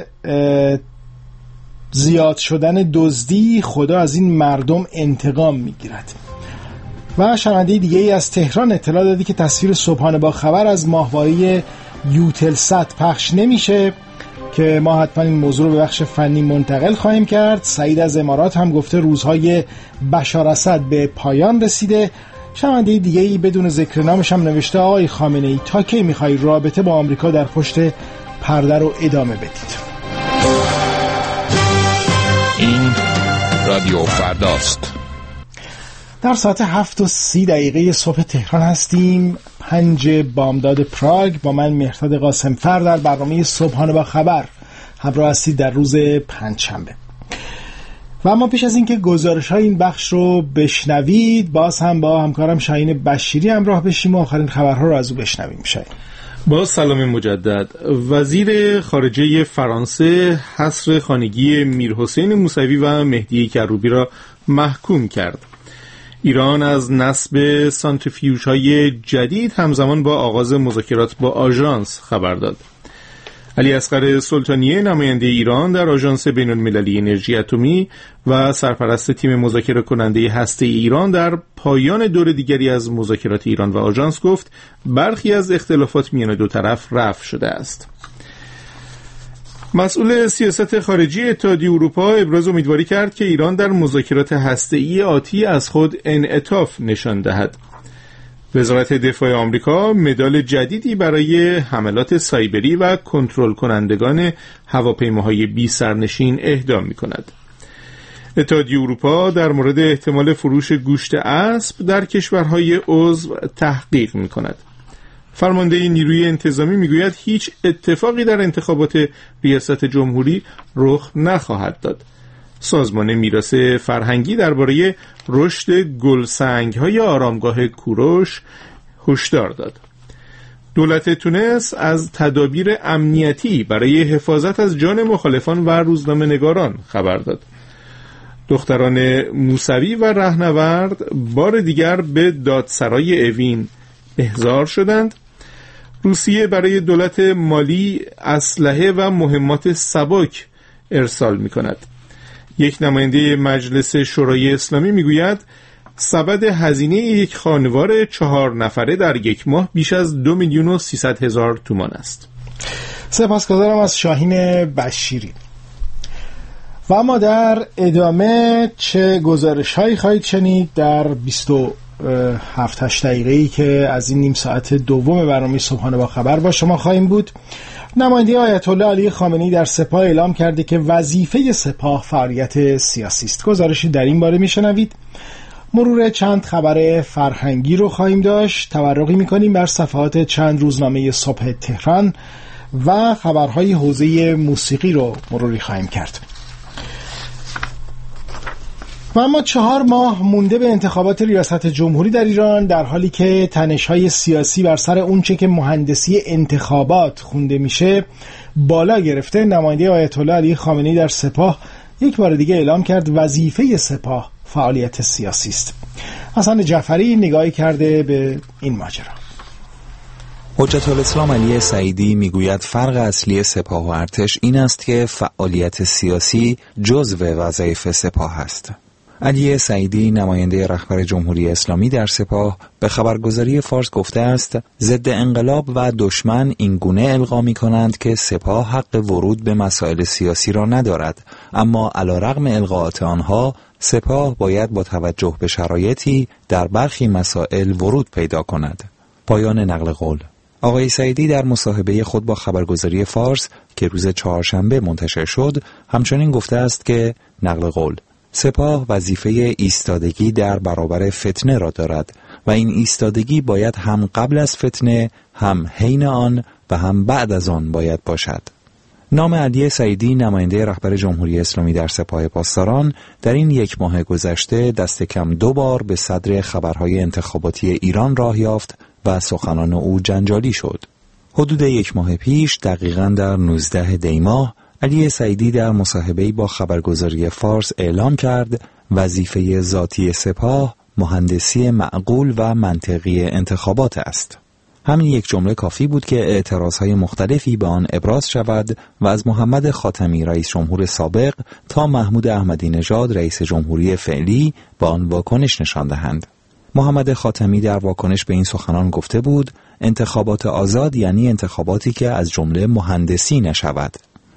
زیاد شدن دزدی خدا از این مردم انتقام میگیرد. و شنونده دیگه ای از تهران اطلاع دادی که تصویر صبحانه با خبر از ماهواره یوتلسات پخش نمیشه که ما حتما این موضوع رو به بخش فنی منتقل خواهیم کرد. سعید از امارات هم گفته روزهای بشار اسد به پایان رسیده. شنونده دیگه ای بدون ذکر نامش هم نوشته آقای خامنه ای تا کی میخوای رابطه با آمریکا در پشت پرده رو ادامه بدید؟ این رادیو فرداست. در ساعت هفت و سی دقیقه صبح تهران هستیم. پنج بامداد پراگ با من مهرداد قاسمفر در برنامه صبحانه با خبر همراه هستید در روز پنجشنبه. و اما پیش از اینکه گزارش های این بخش رو بشنوید باز هم با همکارم شاهین بشیری همراه بشیم و آخرین خبرها رو از او بشنویم. شاهین با سلام مجدد. وزیر خارجه فرانسه حصر خانگی میرحسین موسوی و مهدی کروبی را محکوم کرد. ایران از نصب سانتریفیوژهای جدید همزمان با آغاز مذاکرات با آژانس خبر داد. علی اصغر سلطانیه نماینده ایران در آژانس بین‌المللی انرژی اتمی و سرپرست تیم مذاکره کننده هسته ایران در پایان دور دیگری از مذاکرات ایران و آژانس گفت برخی از اختلافات میان دو طرف رفع شده است. مسئول سیاست خارجی اتحادیه اروپا ابراز امیدواری کرد که ایران در مذاکرات هسته‌ای آتی از خود انعطاف نشان دهد. وزارت دفاع آمریکا مدال جدیدی برای حملات سایبری و کنترل کنندگان هواپیماهای بی سرنشین اهدا می‌کند. اتحادیه اروپا در مورد احتمال فروش گوشت اسب در کشورهای عضو تحقیق می‌کند. فرمانده نیروی انتظامی میگوید هیچ اتفاقی در انتخابات ریاست جمهوری رخ نخواهد داد. سازمان میراث فرهنگی درباره رشد گلسنگ‌های آرامگاه کوروش هشدار داد. دولت تونس از تدابیر امنیتی برای حفاظت از جان مخالفان و روزنامه‌نگاران خبر داد. دختران موسوی و رهنورد بار دیگر به دادسرای اوین احضار شدند. روسیه برای دولت مالی اسلحه و مهمات سبک ارسال می‌کند. یک نماینده مجلس شورای اسلامی میگوید سبد هزینه یک خانوار چهار نفره در یک ماه بیش از دو میلیون و سیصد هزار تومان است. سپاسگزارم از شاهین بشیری. و اما در ادامه چه گزارش هایی خواهید شنید در بیست و هفت هشت دقیقه‌ای که از این نیم ساعت دوم برنامه صبحانه با خبر با شما خواهیم بود. نماینده آیت الله علی خامنه‌ای در سپاه اعلام کرده که وظیفه سپاه فعالیت سیاسی است. گزارشی در این باره میشنوید. مرور چند خبر فرهنگی رو خواهیم داشت. تورقی میکنیم بر صفحات چند روزنامه صبح تهران و خبرهای حوزه موسیقی رو مروری خواهیم کرد. و اما چهار ماه مونده به انتخابات ریاست جمهوری در ایران، در حالی که تنش‌های سیاسی بر سر اونچه که مهندسی انتخابات خونده میشه بالا گرفته، نماینده آیت الله علی خامنه‌ای در سپاه یک بار دیگه اعلام کرد وظیفه سپاه فعالیت سیاسی است. حسن جعفری نگاهی کرده به این ماجرا. حجت الاسلام علی سعیدی میگوید فرق اصلی سپاه و ارتش این است که فعالیت سیاسی جزو وظایف سپاه است. علی سعیدی نماینده رهبر جمهوری اسلامی در سپاه به خبرگزاری فارس گفته است ضد انقلاب و دشمن این گونه القا می کنند که سپاه حق ورود به مسائل سیاسی را ندارد، اما علیرغم القاءات آنها سپاه باید با توجه به شرایطی در برخی مسائل ورود پیدا کند. پایان نقل قول. آقای سعیدی در مصاحبه خود با خبرگزاری فارس که روز چهارشنبه منتشر شد همچنین گفته است که نقل قول سپاه وظیفه ایستادگی در برابر فتنه را دارد و این ایستادگی باید هم قبل از فتنه، هم حین آن و هم بعد از آن باید باشد. نام علی سعیدی نماینده رهبر جمهوری اسلامی در سپاه پاسداران در این یک ماه گذشته دست کم دو بار به صدر خبرهای انتخاباتی ایران راه یافت و سخنان او جنجالی شد. حدود یک ماه پیش دقیقاً در نوزده دی ماه علی سعیدی در مصاحبه‌ای با خبرگزاری فارس اعلام کرد وظیفه ذاتی سپاه مهندسی معقول و منطقی انتخابات است. همین یک جمله کافی بود که اعتراضهای مختلفی به آن ابراز شود و از محمد خاتمی رئیس جمهور سابق تا محمود احمدی نژاد رئیس جمهوری فعلی با آن واکنش نشان دهند. محمد خاتمی در واکنش به این سخنان گفته بود انتخابات آزاد یعنی انتخاباتی که از جمله مهندسی نشود.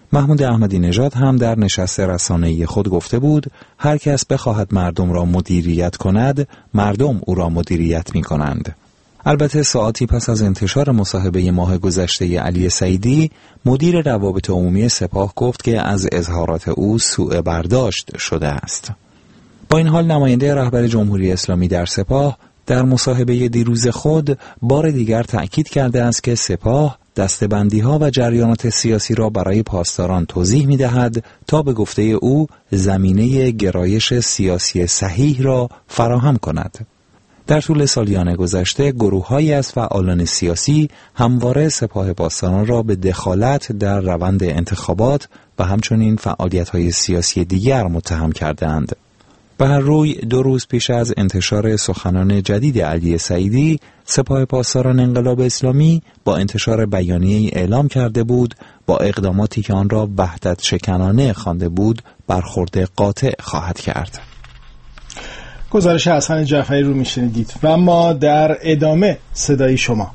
محمود احمدی نژاد هم در نشست رسانه‌ای خود گفته بود هر کس بخواهد مردم را مدیریت کند، مردم او را مدیریت می کنند. البته ساعتی پس از انتشار مصاحبه ماه گذشته علی سعیدی، مدیر روابط عمومی سپاه گفت که از اظهارات او سوء برداشت شده است. با این حال نماینده رهبر جمهوری اسلامی در سپاه در مصاحبه دیروز خود بار دیگر تأکید کرده است که سپاه دسته‌بندی‌ها و جریانات سیاسی را برای پاسداران توضیح می‌دهد تا به گفته او زمینه گرایش سیاسی صحیح را فراهم کند. در طول سالیان گذشته گروه‌هایی از فعالان سیاسی همواره سپاه پاسداران را به دخالت در روند انتخابات و همچنین فعالیت‌های سیاسی دیگر متهم کردند. به هر روی دو روز پیش از انتشار سخنان جدید علی سعیدی، سپاه پاسداران انقلاب اسلامی با انتشار بیانیه‌ای اعلام کرده بود با اقداماتی که آن را وحدت شکنانه خوانده بود برخورد قاطع خواهد کرد. گزارش حسن جعفری رو میشنیدید و ما در ادامه صدای شما.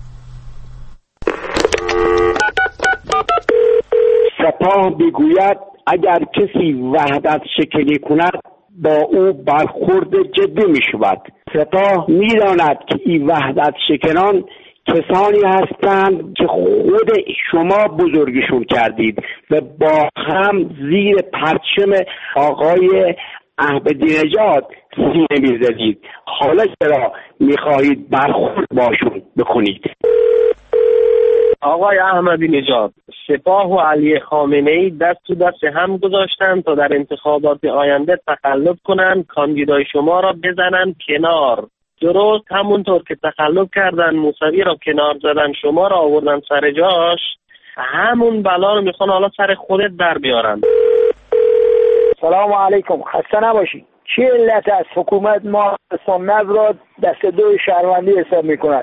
سپاه میگوید اگر کسی وحدت شکنی کند با او برخورد جدی می شود. سپاه می داند که این وحدت شکنان کسانی هستند که خود شما بزرگشون کردید و با هم زیر پرچم آقای احمدی نژاد سینه می زدید. حالا چرا می خواهید برخورد باشون بکنید؟ آقای احمدی نژاد، سپاه و علی خامنه‌ای دست تو دست هم گذاشتن تا در انتخابات آینده تقلب کنن، کاندیدای شما را بزنن کنار. درست همونطور که تقلب کردن موسوی را کنار زدن، شما را آوردن سر جاش، همون بلا رو میخوان حالا سر خودت در بیارن. سلام علیکم، خسته نباشید. چه علت از حکومت ما سنت را دست دو شهروندی حساب میکند؟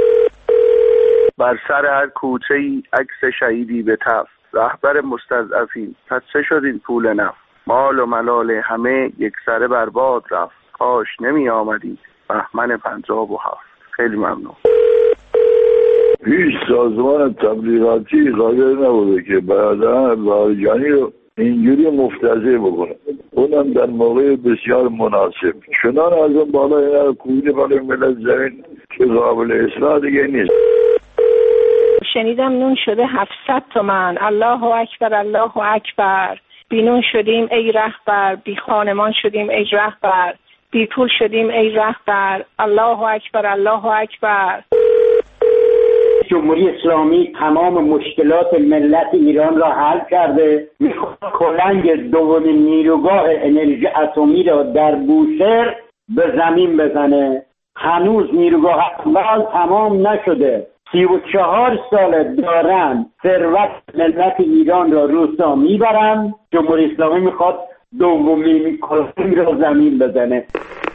بر سر هر کوچه ای عکس شهیدی به تف، رهبر مستضعفین پس چه شد این پول نف، مال و ملال همه یک سره برباد رفت، کاش نمی آمدی بهمن پنجاب و هفت. خیلی ممنون. هیچ سازمان تبلیغاتی قادر نبوده که برادران لاریجانی رو اینجوری مفتضح بکنه، اونم در موقع بسیار مناسب. چنان از اون بالا اینا رو کوبیده بالای ملت زمین که قابل اصلاح دیگه نیست. شنیدم نون شده هفتصد تومن. الله اکبر الله اکبر. بی نون شدیم ای رهبر، بی خانمان شدیم ای رهبر، بی پول شدیم ای رهبر. الله اکبر الله اکبر. جمهوری اسلامی تمام مشکلات ملت ایران را حل کرده، میخواد کلنگ دومین نیروگاه انرژی اتمی را در بوشهر به زمین بزنه. هنوز نیروگاه اول تمام نشده. سی و چهار ساله دارن ثروت ملت ایران را روسا میبرن. جمهوری اسلامی میخواد دومین کلنگ را زمین بزنه.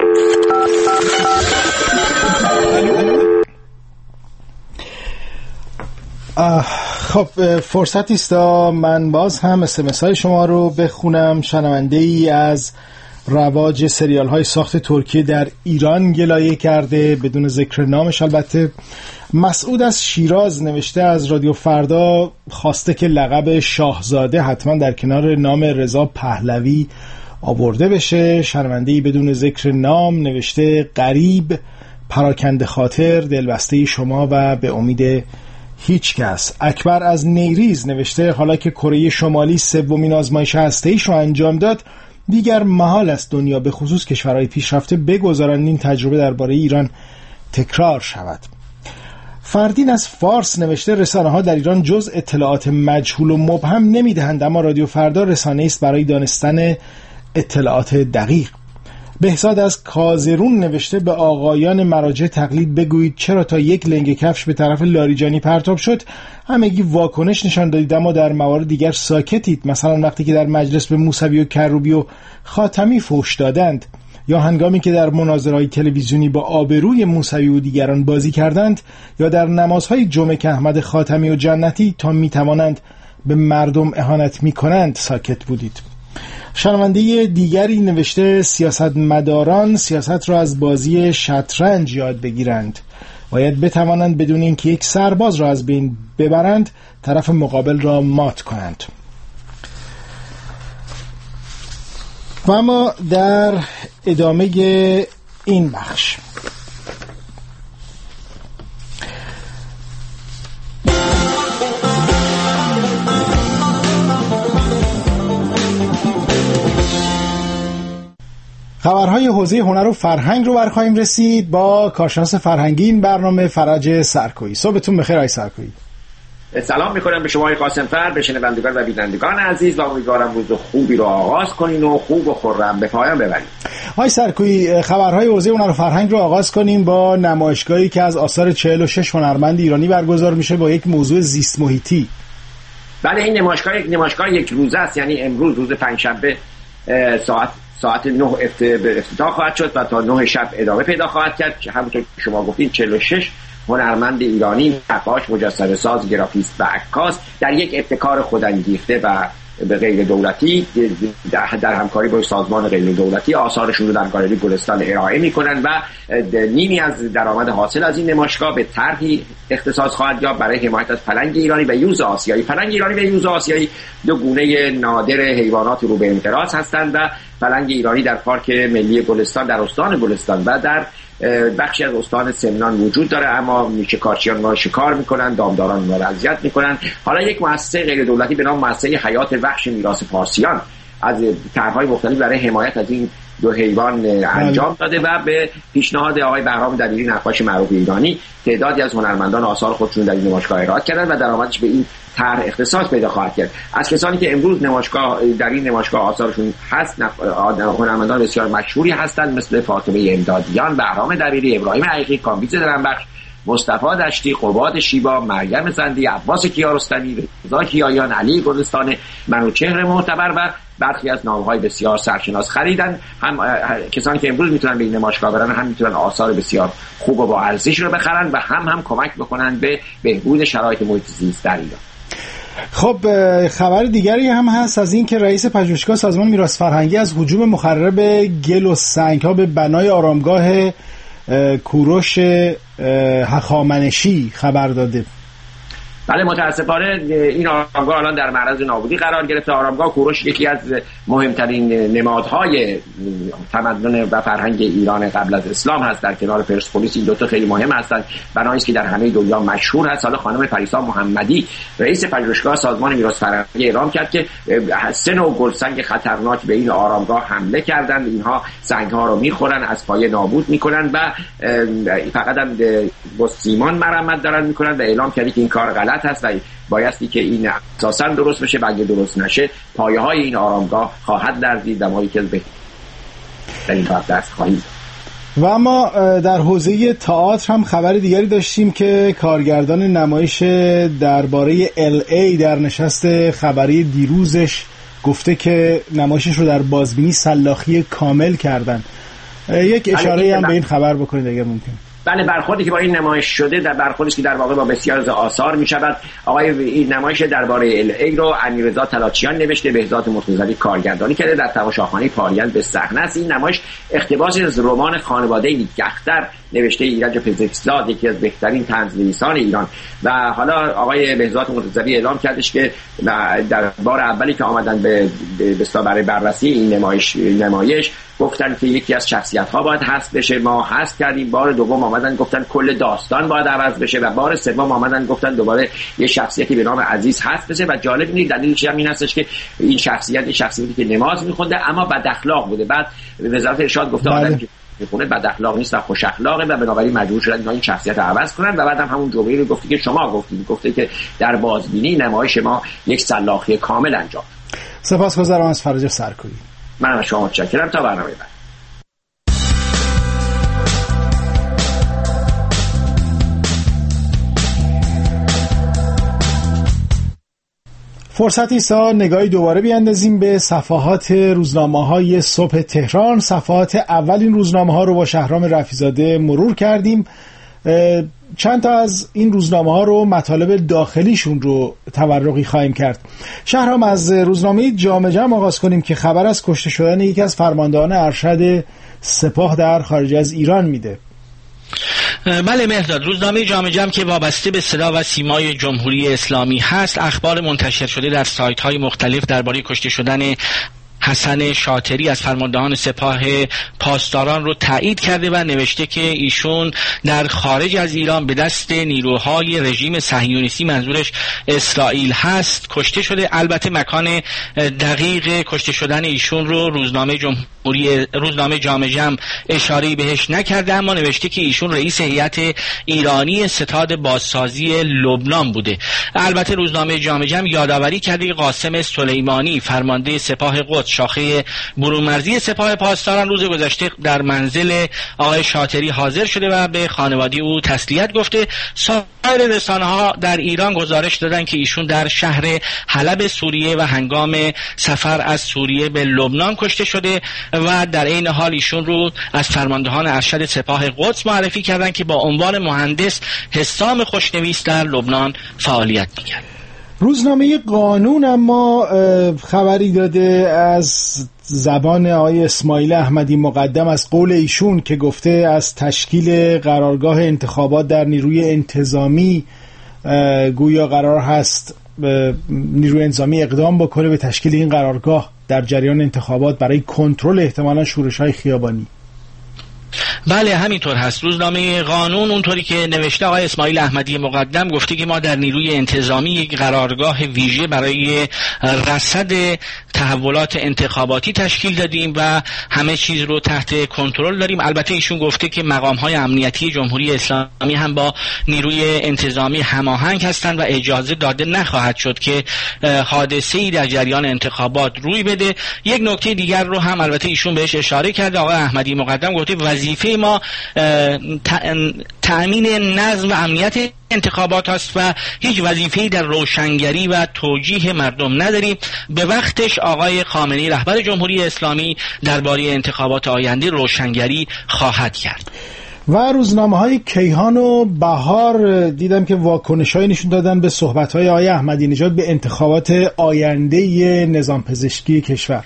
خب فرصتی است من باز هم اس ام اس های شما رو بخونم. شنونده ای از رواج سریال های ساخت ترکیه در ایران گلایه کرده، بدون ذکر نامش البته. مسعود از شیراز نوشته از رادیو فردا خواسته که لقب شاهزاده حتما در کنار نام رضا پهلوی آورده بشه. شنونده ای بدون ذکر نام نوشته غریب، پراکنده خاطر، دلبسته شما و به امید هیچ کس. اکبر از نیریز نوشته حالا که کره شمالی سومین آزمایش هسته‌ایش رو انجام داد، دیگر محال است دنیا به خصوص کشورهای پیشرفته بگذارند این تجربه درباره ایران تکرار شود. فردین از فارس نوشته رسانه ها در ایران جز اطلاعات مجهول و مبهم نمیدهند، اما رادیو فردا رسانه است برای دانستن اطلاعات دقیق. بهزاد از کازرون نوشته به آقایان مراجع تقلید بگویید چرا تا یک لنگ کفش به طرف لاریجانی پرتاب شد همگی واکنش نشان دادید اما در موارد دیگر ساکتید، مثلا وقتی که در مجلس به موسوی و کروبی و خاتمی فحش دادند، یا هنگامی که در مناظرهای تلویزیونی با آبروی موسوی و دیگران بازی کردند، یا در نمازهای جمعه که احمد خاتمی و جنتی تا میتوانند به مردم اهانت میکنند ساکت بودید. شنونده دیگری نوشته سیاستمداران سیاست را از بازی شطرنج یاد بگیرند، باید بتوانند بدون اینکه یک سرباز را از بین ببرند طرف مقابل را مات کنند. و اما در ادامه این بخش خبرهای حوزه هنر و فرهنگ رو برخواهیم رسید با کارشناس فرهنگی این برنامه فرج سرکویی. صبحتون بخیر آقای سرکویی. سلام میکنم به شما آقای قاسم‌فر، به شنوندگان و بینندگان عزیز و امیدوارم روز خوبی رو آغاز کنین و خوب و خرم به پایان ببرید. آقای سرکویی، خبرهای حوزه هنر و فرهنگ رو آغاز کنیم با نمایشگاهی که از آثار چهل و شش هنرمند ایرانی برگزار میشه با یک موضوع زیست محیطی. بله، این نمایشگاه یک نمایشگاه یک روزه است، یعنی امروز روز پنجشنبه ساعت ساعت نه افتتاح خواهد شد و تا نه شب ادامه پیدا خواهد کرد. همونطور که شما گفتین چهل و شش هنرمند ایرانی، نقاش، مجسمه ساز، گرافیست و عکاس در یک ابتکار خودانگیخته و به غیر دولتی در همکاری با سازمان غیر دولتی آثارشون رو در گالری گلستان ارائه میکنن و نیمی از درآمد حاصل از این نمایشگاه به طرحی اختصاص خواهد یافت برای حمایت از پلنگ ایرانی و یوز آسیایی. پلنگ ایرانی و یوز آسیایی دو گونه نادر حیوانات رو به انقراض هستند و پلنگ ایرانی در پارک ملی گلستان در استان گلستان و در بخشی از استان سمنان وجود داره، اما شکارچیان ما شکار میکنن، دامداران ما اذیت میکنن. حالا یک مؤسسه غیر دولتی به نام مؤسسه حیات وحش میراث فارسیان از طرح‌های مختلف برای حمایت از این دو حیوان انجام داده و به پیشنهاد آقای بهرام دبیری نقاش معروف ایرانی تعدادی از هنرمندان آثار خودشون در این نمایشگاه ارائه کردن و درآمدش به این طرح اختصاص پیدا خواهد کرد. از کسانی که امروز نمایشگاه در این نمایشگاه آثارشون هست هنرمندان بسیار مشهوری هستند مثل فاطمه امدادیان، بهرام دبیری، ابراهیم حقیقی، کامبیز درنبخش، مصطفی دشتی، قباد شیبا، مریم زندی، عباس کیارستمی، رضا کیایان، علی گلستان، منوچهر معتبر و برخی از نام‌های بسیار سرشناس خریدن. هم کسانی که امروز میتونن به این نمایشگاه برن هم میتونن آثار بسیار خوب و با ارزش رو بخرن و هم هم کمک بکنن به بهبود شرایط محیط زیست در ایران. خب خبر دیگری هم هست از این که رئیس پژوهشگاه سازمان میراث فرهنگی از هجوم مخرب گل و سنگ‌ها به بنای آرامگاه کوروش هخامنشی خبر داده. بله، متاسفانه این آرامگاه الان در معرض نابودی قرار گرفته. آرامگاه کوروش یکی از مهمترین نمادهای تمدن و فرهنگ ایران قبل از اسلام هست. در کنار پرسپولیس این دو تا خیلی مهم هستند، بنایی است که در همه دنیا مشهور هست. حالا خانم پریسا محمدی رئیس پژوهشگاه سازمان میراث فرهنگی اعلام کرد که سه نوع گلسنگ خطرناک به این آرامگاه حمله کردند. اینها سنگ‌ها رو میخورن، از پایه نابود میکنن و فقط هم با سیمان مرمت دارن میکنن و اعلام کردی که این کار غلط هست و بایستی که این اساساً درست بشه و اگه درست نشه پایه های این آرامگاه خواهد لرزید و ما یکی از بهترین کار دست خواهیم. و اما در حوزه تئاتر هم خبر دیگری داشتیم که کارگردان نمایش درباره ال ای در نشست خبری دیروزش گفته که نمایشش رو در بازبینی سلاخی کامل کردن. یک اشاره هم به این خبر بکنید اگر ممکن. بله، برخوردی که با این نمایش شده در برخوردی که در واقع با بسیار از آثار می شود. آقای این نمایش درباره ال ای رو امیررضا تلاچیان نوشته، بهزاد مرتضوی کارگردانی کرده، در تماشاخانه پاریان به صحنه است. این نمایش اقتباسی از رمان خانواده نیک‌اختر نوشته ایرج پزشکزاد، یکی از بهترین طنزنویسان ایران. و حالا آقای بهزاد مرتضوی اعلام کردش که در بار اولی که آمدن به بسیار برای بررسی این نمایش نمایش گفتن که یکی از شخصیت‌ها باید حذف بشه، ما حذف کردیم. بار دوم آمدن گفتن کل داستان باید عوض بشه و بار سوم آمدن گفتن دوباره یه شخصیتی به نام عزیز حذف بشه. و جالب اینه دلیلش هم این هستش که این شخصیت این شخصیتی که نماز می‌خونده اما بد اخلاق بوده. بعد وزارت ارشاد گفته آدمی که می‌خونه بد اخلاق نیست و خوش اخلاقه و بنابراین مجبور شدن این شخصیت رو عوض کنن. و بعدم همون جمله رو گفتی که شما گفتید، گفته که در بازبینی نمایش ما یک سلاخی کامل انجام. سپاسگزارم از فرج سرکویی. من از شما متشکرم. تا برنامه بعد. فرصتی است نگاهی دوباره بیاندازیم به صفحات روزنامه‌های صبح تهران. صفحات اول این روزنامه‌ها رو با شهرام رفیع‌زاده مرور کردیم. چند تا از این روزنامه‌ها رو مطالب داخلیشون رو تورقی خواهیم کرد. شهرام، از روزنامه جامعه جمع آغاز کنیم که خبر از کشته شدن یکی از فرماندهان ارشد سپاه در خارج از ایران میده. بله مهرداد، روزنامه جامعه جمع که وابسته به صدا و سیمای جمهوری اسلامی هست، اخبار منتشر شده در سایت‌های مختلف درباره کشته شدن حسن شاطری از فرماندهان سپاه پاسداران رو تایید کرده و نوشته که ایشون در خارج از ایران به دست نیروهای رژیم صهیونیستی، منظورش اسرائیل هست، کشته شده. البته مکان دقیق کشته شدن ایشون رو روزنامه جمهوری روزنامه جامع جم اشاره بهش نکرده، اما نوشته که ایشون رئیس هیئت ایرانی ستاد بازسازی لبنان بوده. البته روزنامه جامع جم یادآوری کرده که قاسم سلیمانی فرمانده سپاه قدس شاخه برونمرزی سپاه پاسداران روز گذشته در منزل آقای شاطری حاضر شده و به خانواده او تسلیت گفته. سایر رسانه‌ها در ایران گزارش دادن که ایشون در شهر حلب سوریه و هنگام سفر از سوریه به لبنان کشته شده و در این حال ایشون رو از فرماندهان ارشد سپاه قدس معرفی کردند که با عنوان مهندس حسام خوشنویس در لبنان فعالیت می‌کرد. روزنامه قانون اما خبری داده از زبان آقای اسماعیل احمدی مقدم از قول ایشون که گفته از تشکیل قرارگاه انتخابات در نیروی انتظامی گویا قرار هست نیروی انتظامی اقدام بکنه به تشکیل این قرارگاه در جریان انتخابات برای کنترل احتمالاً شورش‌های خیابانی. بله همینطور هست. روزنامه قانون اونطوری که نوشته آقای اسماعیل احمدی مقدم گفته که ما در نیروی انتظامی یک قرارگاه ویژه برای رصد تحولات انتخاباتی تشکیل دادیم و همه چیز رو تحت کنترل داریم. البته ایشون گفته که مقام‌های امنیتی جمهوری اسلامی هم با نیروی انتظامی هماهنگ هستند و اجازه داده نخواهد شد که حادثه‌ای در جریان انتخابات روی بده. یک نکته دیگر رو هم البته ایشون بهش اشاره کرده. آقای احمدی مقدم گفته وظیفه ما تأمین نظم و امنیت انتخابات هست و هیچ وظیفه‌ای در روشنگری و توجیه مردم نداریم. به وقتش آقای خامنه‌ای رهبر جمهوری اسلامی درباره انتخابات آینده روشنگری خواهد کرد. و روزنامه‌های کیهان و بهار دیدم که واکنش‌هایی نشون دادن به صحبت‌های آقای احمدی نژاد به انتخابات آینده نظام پزشکی کشور.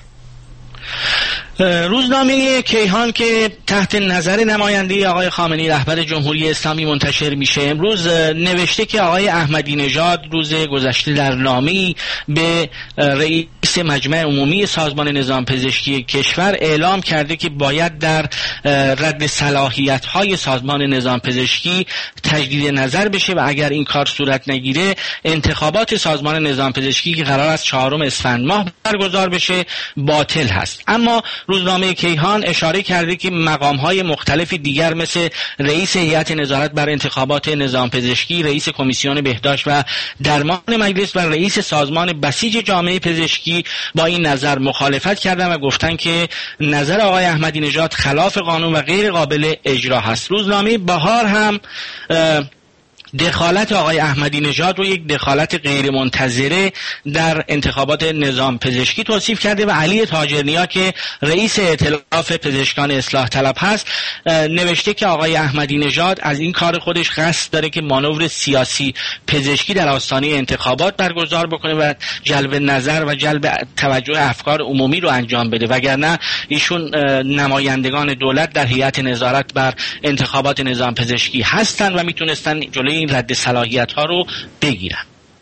روزنامه کیهان که تحت نظر نماینده آقای خامنه‌ای رهبر جمهوری اسلامی منتشر میشه امروز نوشته که آقای احمدی نژاد روز گذشته در نامه‌ای به رئیس مجمع عمومی سازمان نظام پزشکی کشور اعلام کرده که باید در رد صلاحیت‌های سازمان نظام پزشکی تجدید نظر بشه و اگر این کار صورت نگیره انتخابات سازمان نظام پزشکی که قرار است چهارم اسفند ماه برگزار بشه باطل هست. اما روزنامه کیهان اشاره کرده که مقام‌های مختلف دیگر مثل رئیس هیئت نظارت بر انتخابات نظام پزشکی، رئیس کمیسیون بهداشت و درمان مجلس و رئیس سازمان بسیج جامعه پزشکی با این نظر مخالفت کردند و گفتند که نظر آقای احمدی نژاد خلاف قانون و غیر قابل اجرا هست. روزنامه بهار هم دخالت آقای احمدی نژاد رو یک دخالت غیر منتظره در انتخابات نظام پزشکی توصیف کرده و علی تاجرنیا که رئیس ائتلاف پزشکان اصلاح طلب هست نوشته که آقای احمدی نژاد از این کار خودش قصد داره که مانور سیاسی پزشکی در آستانه انتخابات برگزار بکنه و جلب نظر و جلب توجه افکار عمومی رو انجام بده، وگرنه ایشون نمایندگان دولت در هیئت نظارت بر انتخابات نظام پزشکی هستن و میتونستن جلوی این رد صلاحیت ها رو بگیرن.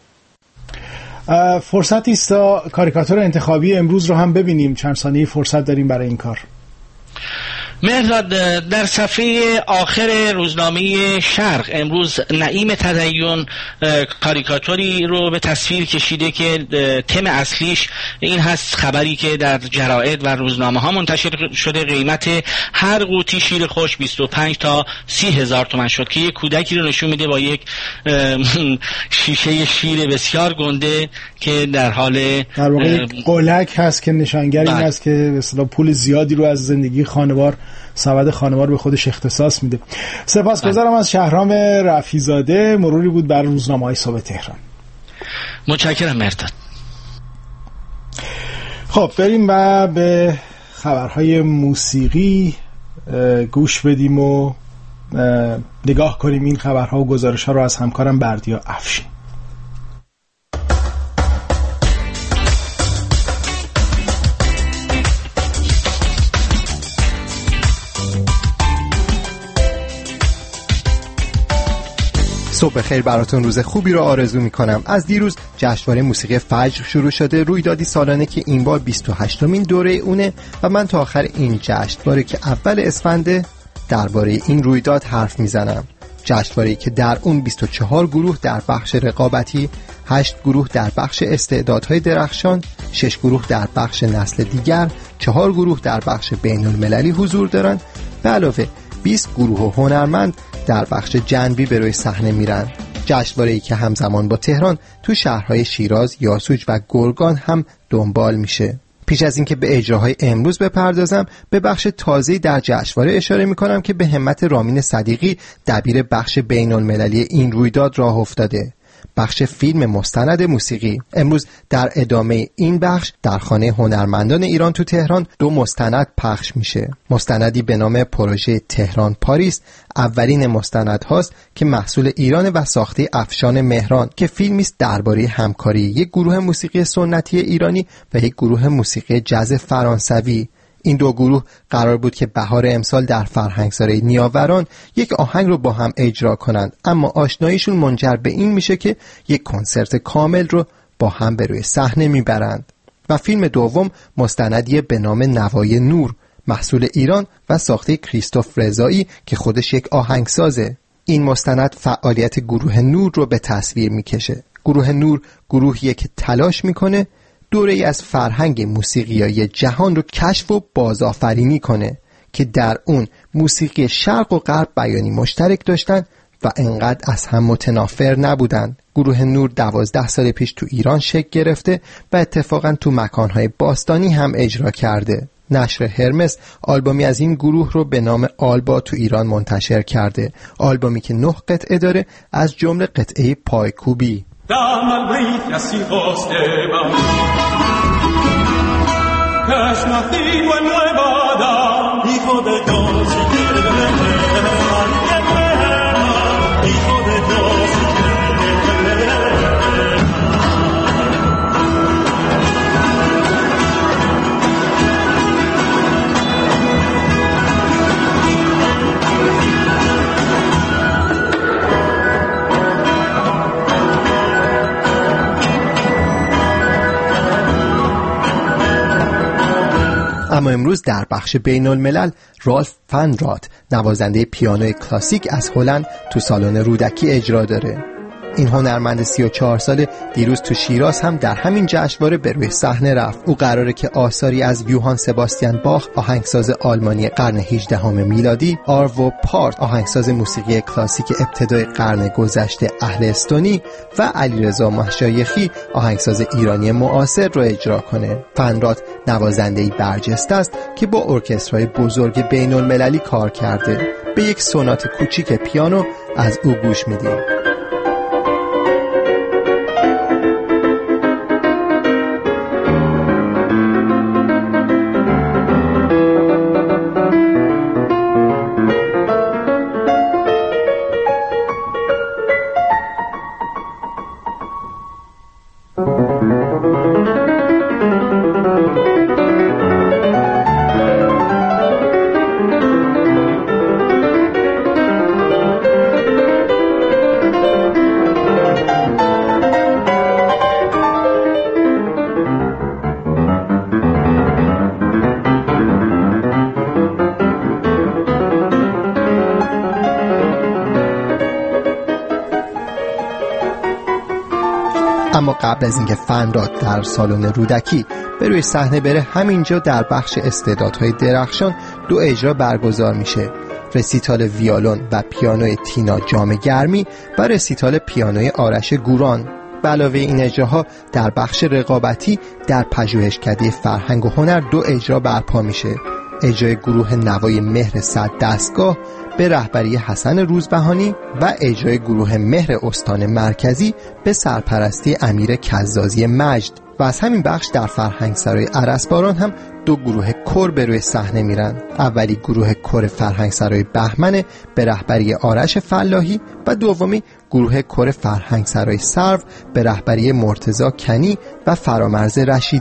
فرصتی است تا کاریکاتور انتخابی امروز رو هم ببینیم. چند ثانیه فرصت داریم برای این کار. مهرداد، در صفحه آخر روزنامه شرق امروز نعیم تدین کاریکاتوری رو به تصویر کشیده که تم اصلیش این هست، خبری که در جراید و روزنامه ها منتشر شده قیمت هر قوطی شیر خشک بیست و پنج تا سی هزار تومان شد که یک کودکی رو نشون میده با یک شیشه شیر بسیار گنده که در حال در واقع قلک هست که نشانگر این است که به اصطلاح پول زیادی رو از زندگی خانوار سبد خانوار به خودش اختصاص میده. سپاسگزارم از شهرام رفیع‌زاده. مروری بود بر روزنامه‌های صبح تهران. متشکرم مرداد. خب بریم و به خبرهای موسیقی گوش بدیم و نگاه کنیم این خبرها و گزارش‌ها رو از همکارم بردیا افشین. صبح بخیر براتون، روز خوبی رو آرزو میکنم. از دیروز جشنواره موسیقی فجر شروع شده، رویدادی سالانه که این بار بیست و هشتمین دوره اونه و من تا آخر این جشنواره که اول اسفنده درباره این رویداد حرف میزنم. جشنواره‌ای که در اون بیست و چهار گروه در بخش رقابتی، هشت گروه در بخش استعدادهای درخشان، شش گروه در بخش نسل دیگر، چهار گروه در بخش بین المللی حضور دارن به علاوه بیست گروه و هنرمند در بخش جنبی به روی صحنه میرن. جشنواره‌ای که همزمان با تهران تو شهرهای شیراز، یاسوج و گرگان هم دنبال میشه. پیش از اینکه به اجراهای امروز بپردازم، به بخش تازه‌ای در جشنواره اشاره میکنم که به همت رامین صدیقی دبیر بخش بین المللی این رویداد راه افتاده. بخش فیلم مستند موسیقی. امروز در ادامه این بخش در خانه هنرمندان ایران تو تهران دو مستند پخش میشه. مستندی به نام پروژه تهران پاریس، اولین مستند هاست که محصول ایران و ساخته افشان مهران که فیلمی است درباره همکاری یک گروه موسیقی سنتی ایرانی و یک گروه موسیقی جاز فرانسوی. این دو گروه قرار بود که بهار امسال در فرهنگسرای نیاوران یک آهنگ رو با هم اجرا کنند، اما آشناییشون منجر به این میشه که یک کنسرت کامل رو با هم به روی صحنه میبرند. و فیلم دوم مستندی به نام نوای نور، محصول ایران و ساخته کریستوف رضایی که خودش یک آهنگسازه. این مستند فعالیت گروه نور رو به تصویر میکشه. گروه نور گروهیه که تلاش میکنه دوره‌ای از فرهنگ موسیقیایی جهان رو کشف و بازآفرینی کنه که در اون موسیقی شرق و غرب بیانی مشترک داشتن و انقدر از هم متنافر نبودن. گروه نور دوازده سال پیش تو ایران شکل گرفته و اتفاقا تو مکانهای باستانی هم اجرا کرده. نشر هرمس آلبومی از این گروه رو به نام آلبا تو ایران منتشر کرده. آلبومی که نه قطعه dare از جمله قطعه پایکوبی. Dame al brilla si costeva que es nacido en Nevada, hijo de Dios y de hijo de Dios y اما امروز در بخش بین الملل رالف فنرات، نوازنده پیانوی کلاسیک از هلند، تو سالن رودکی اجرا داره. این هنرمند سی و چهار ساله دیروز تو شیراز هم در همین جشنواره به روی صحنه رفت. او قراره که آثاری از یوهان سباستیان باخ، آهنگساز آلمانی قرن هجدهم میلادی، آرو پارت، آهنگساز موسیقی کلاسیک ابتدای قرن گذشته اهل استونی و علیرضا مشایخی، آهنگساز ایرانی معاصر رو اجرا کنه. فنرات نوازنده‌ای برجسته است که با ارکسترهای بزرگ بین المللی کار کرده. به یک سونات کوچیک پیانو از او گوش میدیم. اما قبل از اینکه فنرات در سالن رودکی به روی صحنه بره، همینجا در بخش استعدادهای درخشان دو اجرا برگزار میشه: رسیتال ویولون و پیانوی تینا جام گرمی و رسیتال پیانوی آرش گوران. به علاوه این اجراها در بخش رقابتی در پژوهشکده فرهنگ و هنر دو اجرا برپا میشه: اجرای گروه نوای مهر صد دستگاه به رهبری حسن روزبهانی و اجرای گروه مهر استان مرکزی به سرپرستی امیر کزازی مجد. و از همین بخش در فرهنگسرای ارسباران هم دو گروه کور به روی صحنه میرن. اولی گروه کور فرهنگسرای بهمن به رهبری آرش فلاحی و دومی گروه کور فرهنگسرای سرو به رهبری مرتضی کنی و فرامرز رشیدی.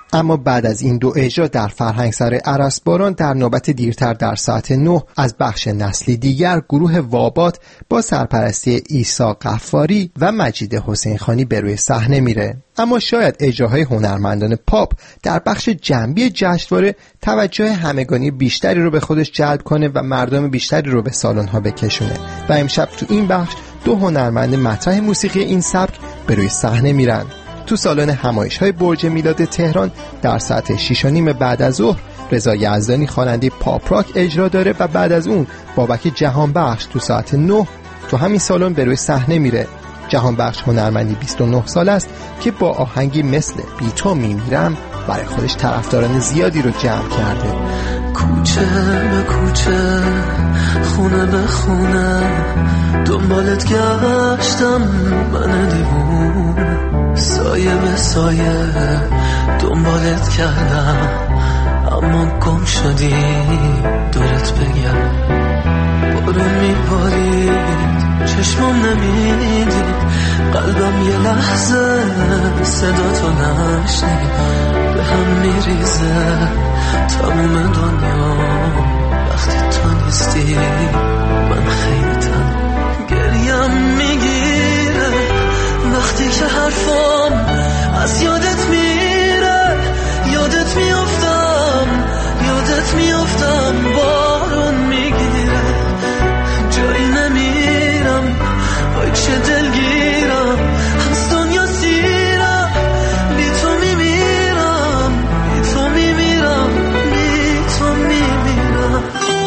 اما بعد از این دو اجرا در فرهنگسرای ارسباران در نوبت دیرتر در ساعت نه از بخش نسلی دیگر گروه وابات با سرپرستی عیسی غفاری و مجید حسین خانی به روی صحنه میره. اما شاید اجراهای هنرمندان پاپ در بخش جنبی جشنواره توجه همگانی بیشتری رو به خودش جلب کنه و مردم بیشتری رو به سالن‌ها بکشونه و امشب تو این بخش دو هنرمند مطرح موسیقی این سبک به روی صحنه میرن. تو سالن همایش‌های برج میلاد تهران در ساعت شش و نیم بعد از ظهر رضا یزدانی خواننده پاپ راک اجرا داره و بعد از اون بابک جهانبخش تو ساعت نه تو همین سالن به روی صحنه میره. جهانبخش هنرمندی بیست و نه سال است که با آهنگی مثل بی تو میمیرم برای خودش طرفداران زیادی رو جمع کرده. کوچه به کوچه، خونه به خونه، دنبالت گشتم من دیوونه، سایه به سایه دنبالت کردم، اما گم شدی دورت بگم. بارون میبارید چشمم نمیدید، قلبم یه لحظه صدا تو نشنید، به هم میریزه تموم دنیا وقتی تو نیستی. من خیلی تنها گریم میگیره وقتی که حرفم از یادت میره، یادت میافتم یادت میافتم بارون میگیره، جایی نمیرم وای چه دلگیرم، از دنیا سیرم، بی تو میمیرم، بی تو میمیرم، بی تو میمیرم.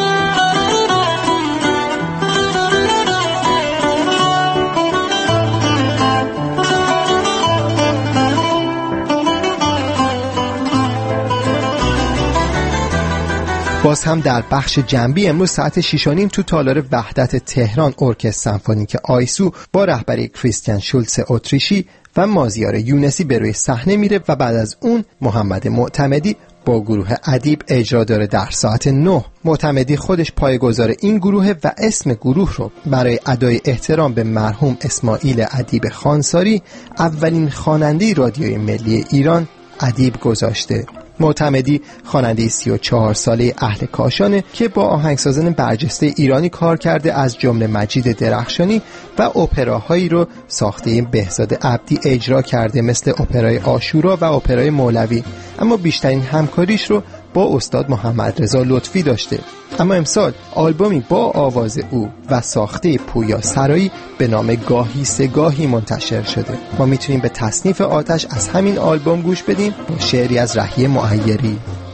باز هم در بخش جنبی امروز ساعت شش و نیم تو تالار وحدت تهران ارکستر سمفونیک آیسو با رهبری کریستیان شولتز اتریشی و مازیار یونسی به روی صحنه میره و بعد از اون محمد معتمدی با گروه ادیب اجرا داره در ساعت نه. معتمدی خودش پایه‌گذار این گروه و اسم گروه رو برای ادای احترام به مرحوم اسماعیل ادیب خانساری، اولین خواننده رادیوی ملی ایران، ادیب گذاشته. معتمدی خواننده سی و چهار ساله اهل کاشانه که با آهنگسازان برجسته ایرانی کار کرده، از جمله مجید درخشانی و اپراهایی رو ساخته بهزاد عبدی اجرا کرده مثل اپرای عاشورا و اپرای مولوی، اما بیشترین همکاریش رو با استاد محمد رضا لطفی داشته. اما امسال آلبومی با آواز او و ساخته پویا سرایی به نام گاهی سه گاهی منتشر شده. ما میتونیم به تصنیف آتش از همین آلبوم گوش بدیم با شعری از رهیه معیری.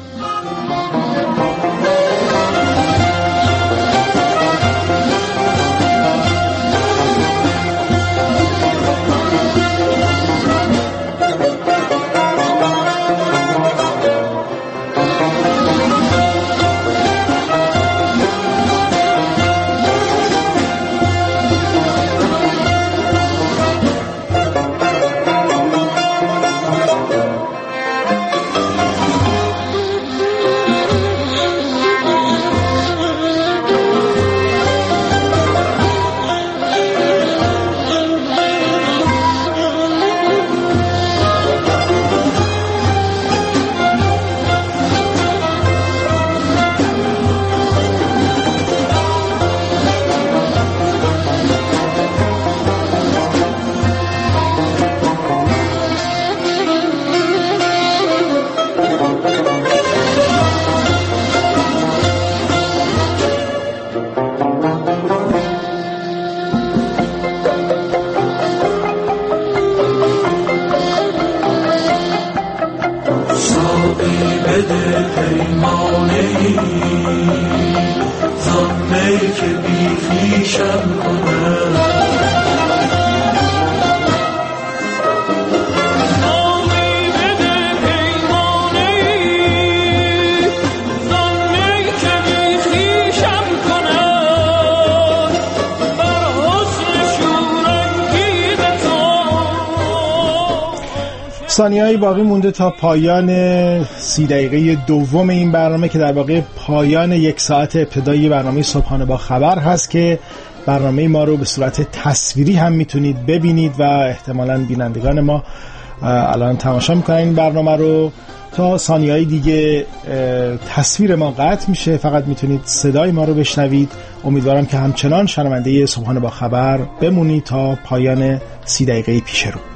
ثانیه‌های باقی مونده تا پایان سی دقیقه دوم این برنامه که در واقع پایان یک ساعت ابتدایی برنامه صبحانه با خبر هست که برنامه ما رو به صورت تصویری هم میتونید ببینید و احتمالاً بینندگان ما الان تماشا میکنن این برنامه رو. تا ثانیه‌های دیگه تصویر ما قطع میشه، فقط میتونید صدای ما رو بشنوید. امیدوارم که همچنان شنونده صبحانه با خبر بمونید تا پایان سی دقیقه پیش رو.